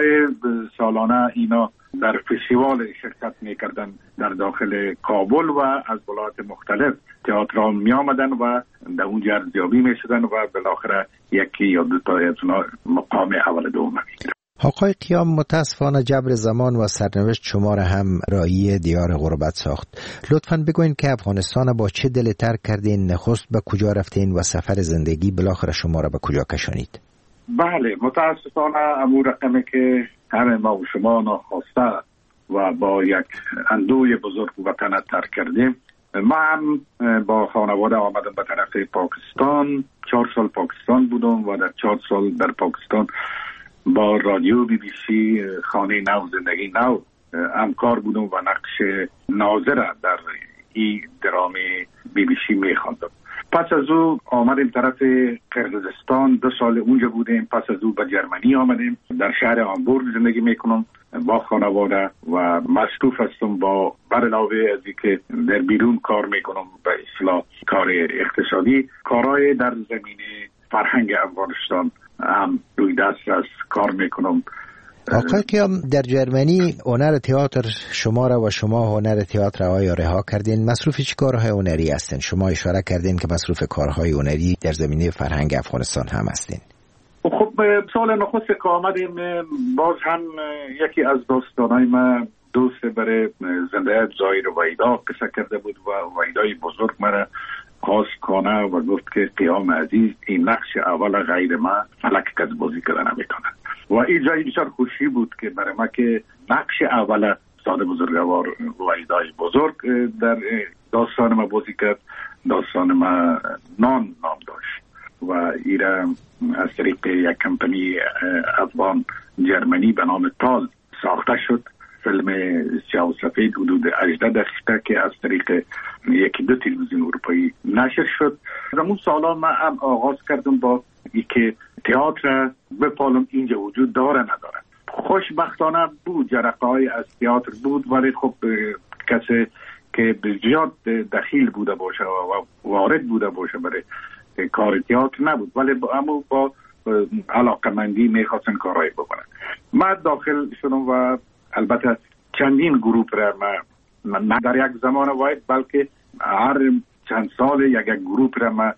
Speaker 6: سالانه اینا در فستیوال شرکت میکردن در داخل کابل و از ولایات مختلف تئاترها می آمدن و در اونجا ارزیابی میشدن و بالاخره یکی یا دو تا از اونا مقام اول دوم میگیرن.
Speaker 5: آقای قیام، متاسفانه جبر زمان و سرنوشت شما را هم رایی دیار غربت ساخت. لطفاً بگوین که افغانستان با چه دل ترک کردین، نخست به کجا رفتین و سفر زندگی بالاخره شما را به کجا کشانید؟
Speaker 6: بله، متاسفانه امور رقمی که همه ما و شما ناخواسته و با یک اندوه بزرگ وطن ترک کردیم. ما هم با خانواده آمدم به طرف پاکستان. چهار سال پاکستان بودم و در چهار سال در پاکستان با رادیو بی بی سی خانه نو زندگی نو همکار بودم و نقش ناظر در این درامی بی بی سی میخواندم. پس از او آمدیم طرف قرقیزستان، دو سال اونجا بودیم. پس از او به جرمنی آمدیم. در شهر هامبورگ زندگی میکنم با خانواده و مصروف هستم با بر علاوه از اینکه در بیرون کار میکنم به اصلاح کار اقتصادی، کارهای در زمینه فرهنگ افغانستان هم روی دست است کار میکنم.
Speaker 5: آقای قیام، در جرمنی هنر تئاتر شما را و شما هنر تئاتر آیا رها کردین؟ مصروف چه کارهای هنری هستین؟ شما اشاره کردین که مصروف کارهای هنری در زمینه فرهنگ افغانستان هم هستین.
Speaker 6: خب سال نخست که آمدیم باز هم یکی از دوستانای من دوست برای زنده زایر ویدا قصه کرده بود و ویدای بزرگ مرا خواست کنه و گفت که قیام عزیز این نقش اول غیر ما فلک کس بازی کردن نمیتونه و این جایی بسیار خوشی بود که برای ما که نقش اول استاد بزرگوار ویدای بزرگ در داستان ما بازی کرد. داستان ما نان نام داشت و ایره از طریق یک کمپانی افغان جرمنی به نام تال ساخته شد. فیلم سیاه و سفید حدود هجده دقیقه که از طریق یکی دو تلویزیون اروپایی نشر شد. در اون سالا من هم آغاز کردم با ای که تئاتر بپالم اینجا وجود داره نداره. خوشبختانه بود، جرقه های از تئاتر بود، ولی خب کسی که زیاد دخیل بوده باشه و وارد بوده باشه برای کار تئاتر نبود، ولی با اما با علاقمندی میخواستن کارهای بکنن. من داخل شدم و البته چندین گروپ را من نه در یک زمان واحد بلکه هر چند سال یک یک گروپ را من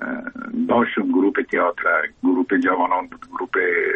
Speaker 6: داشتم. گروپ تئاتر، گروپ جوانان بود، گروپ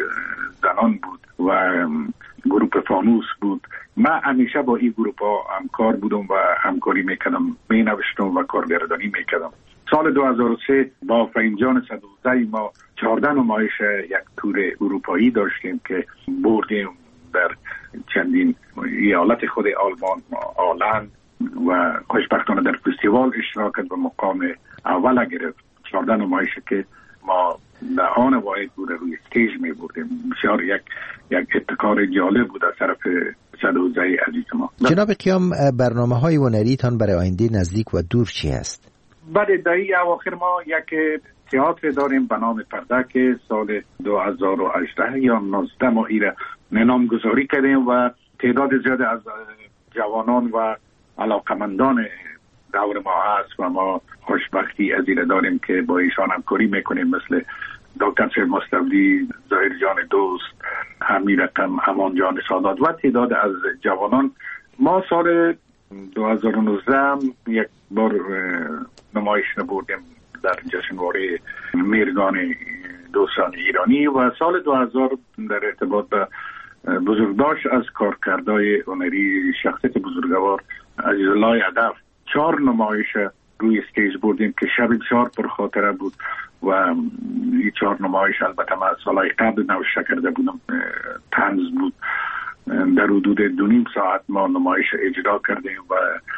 Speaker 6: زنان بود و گروپ فانوس بود. من همیشه با این گروپ ها همکار بودم و همکاری میکردم، می نوشتم و کارگردانی میکردم. سال دو هزار و سه با فینجان صدوزده ما چهارده نمایش یک تور اروپایی داشتیم که بردیم در چندین ایالت خود آلمان، آلند و خوشبختانه در فستیوال اشتراک و مقام اول گرفت. چهارده نمایش که ما در آن واحد بود روی استیج می بردیم. بسیار یک یک ابتکار جالب بود از طرف صدوزده عزیز ما.
Speaker 5: جناب قیام، برنامه های هنریتان برای آینده نزدیک و دور چی است؟
Speaker 6: بعد دهی اواخر ما یک تئاتر داریم به نام پرده که سال دو هزار و هجده یا نوزده ما ایره نامگذاری کردیم و تعداد زیاد از جوانان و علاقمندان دور ما هست و ما خوشبختی از ایره داریم که با ایشان همکاری میکنیم، مثل دکتر شیر مستولی، ظاهر جان دوست، حمید رقم، امان جان سادات و تعداد از جوانان. ما سال دو هزار و نوزده یک بار نمایش نبردیم در جشنواره میرگان دوستان ایرانی و سال دو هزار در ارتباط به بزرگداشت از کارکردهای هنری شخصیت بزرگوار عزیزالله هدف چهار نمایش روی استیج بردیم که شب بسیار پرخاطره بود و این چهار نمایش البته من سالهای قبل نوشته کرده بودم، طنز بود. در حدود دو نیم ساعت ما نمایش اجرا کردیم و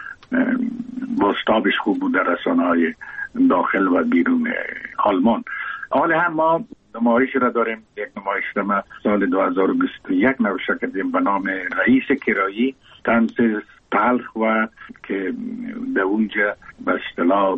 Speaker 6: بازتابش خوب بود در رسانه‌های داخل و بیرون آلمان. حال هم ما نمایش را داریم، یک نمایش را ما سال دو هزار و بیست و یک نوشته کردیم به نام رئیس کرایی، طنز تلخ و که در اونجا به اصطلاح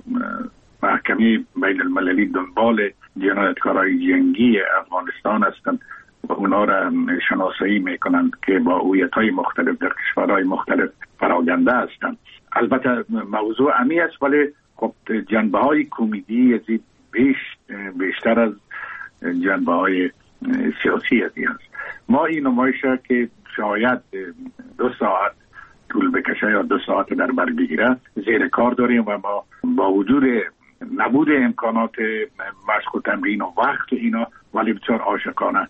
Speaker 6: محکمه بین المللی دنبال جنایتکارای جنگی افغانستان هستند و اونا را شناسایی میکنند که با هویت‌های مختلف در کشورهای مختلف پراگنده هستند. البته موضوع عمیق است، ولی خب جنبه‌های کمدی از بیش بیشتر از جنبه‌های سیاسی است. ما این نمایش که شاید دو ساعت طول بکشه یا دو ساعت در بر بگیره زیر کار داریم و ما با وجود نبود امکانات مشق و تمرین و وقت اینا، ولی بسیار عاشقانه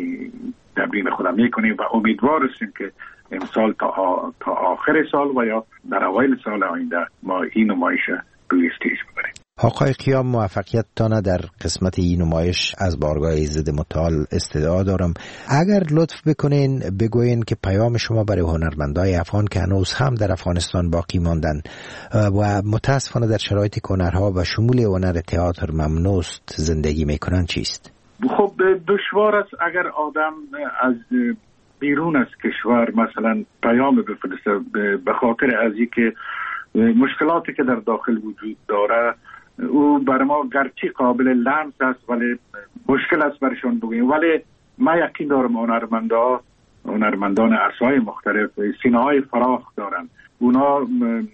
Speaker 6: تمرین خودم میکنیم و امیدوار هستیم که امسال تا, آ... تا آخر سال و یا در اوایل سال آینده ما این نمایش روی استیج ببریم.
Speaker 5: آقای قیام، موفقیت تانه در قسمت این نمایش از بارگاه ایزد متعال استدعا دارم. اگر لطف بکنین بگوین که پیام شما برای هنرمندای افغان که هنوز هم در افغانستان باقی ماندن و متاسفانه در شرایط هنرها و شمول هنر تئاتر ممنوست زندگی میکنن چیست؟
Speaker 6: خب دشوار است اگر آدم از بیرون از کشور مثلا پیام بفرسته به خاطر از اینکه مشکلاتی که در داخل وجود داره او برای ما گرچه قابل لمس است ولی مشکل است برشان بگوییم. ولی ما یقین دارم هنرمندان هنرمندان عرصه‌های مختلف سینه‌های فراخ دارند. اونا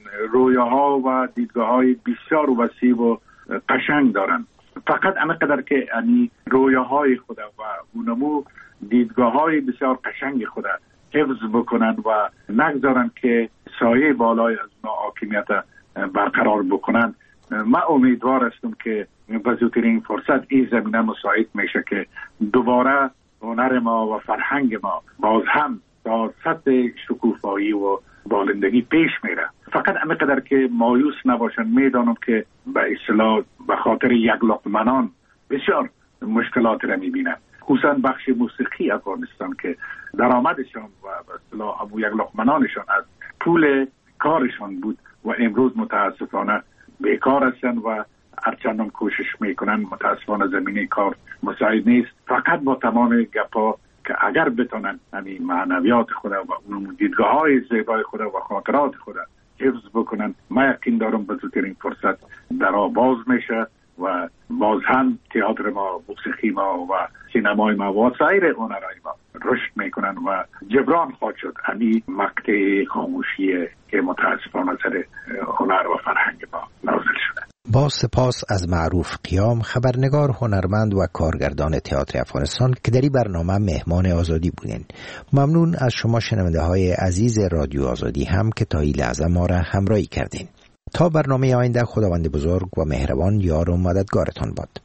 Speaker 6: رویاها و دیدگاه‌های بسیار وسیع و قشنگ دارند. فقط همینقدر که یعنی رویاهای خود و اونمو دیدگاه‌های بسیار قشنگ خود حفظ بکنن و نگذارن که سایه بالای از اونا حاکمیت برقرار بکنن. من امیدوار هستم که به زودترین فرصت این زمینه مساعد میشه که دوباره هنر ما و فرهنگ ما باز هم تا سطح شکوفایی و بالندگی پیش میره. فقط همینقدر که مایوس نباشن. میدانم که به اصطلاح به خاطر یک لقمنان بسیار مشکلات را میبینن، خصوصا بخش موسیقی افغانستان که درآمدشان و به اصطلاح ابو یک لقمنانشان از پول کارشان بود و امروز متاسفانه بیکار هستند و هرچندان کوشش میکنن متاسفانه زمینه کار مساعد نیست. فقط با تمام گپا که اگر بتونن همین معنویات خود و اون دیدگاه‌های زیبای خود و خاطرات خود حفظ بکنن، من یقین دارم به زودترین فرصت در باز میشه و باز هم تئاتر ما، موسیقی ما و سینمای ما و سایر هنرهای ما رشد میکنن و جبران خواهد شد همین مقطع خاموشی که متاسفانه سر هنر و فرهنگ ما نازل شده.
Speaker 5: با سپاس از معروف قیام، خبرنگار، هنرمند و کارگردان تئاتر افغانستان که در این برنامه مهمان آزادی بودین. ممنون از شما شنونده های عزیز رادیو آزادی هم که تا این لحظه ما را همراهی کردین. تا برنامه آینده خداوند بزرگ و مهربان یار و مددگارتان باد.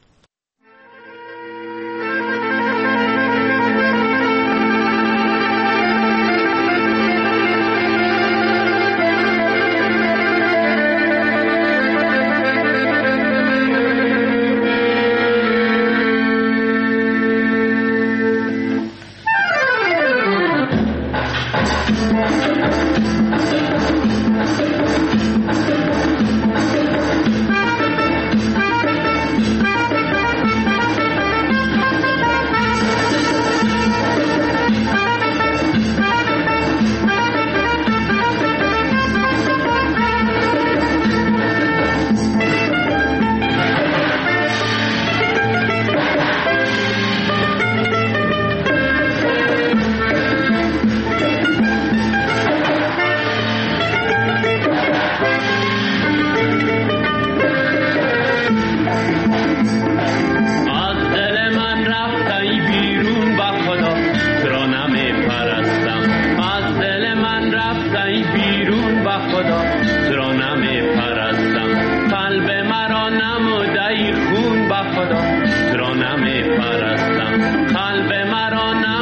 Speaker 7: خدا را نمی پرستم، قلب مرا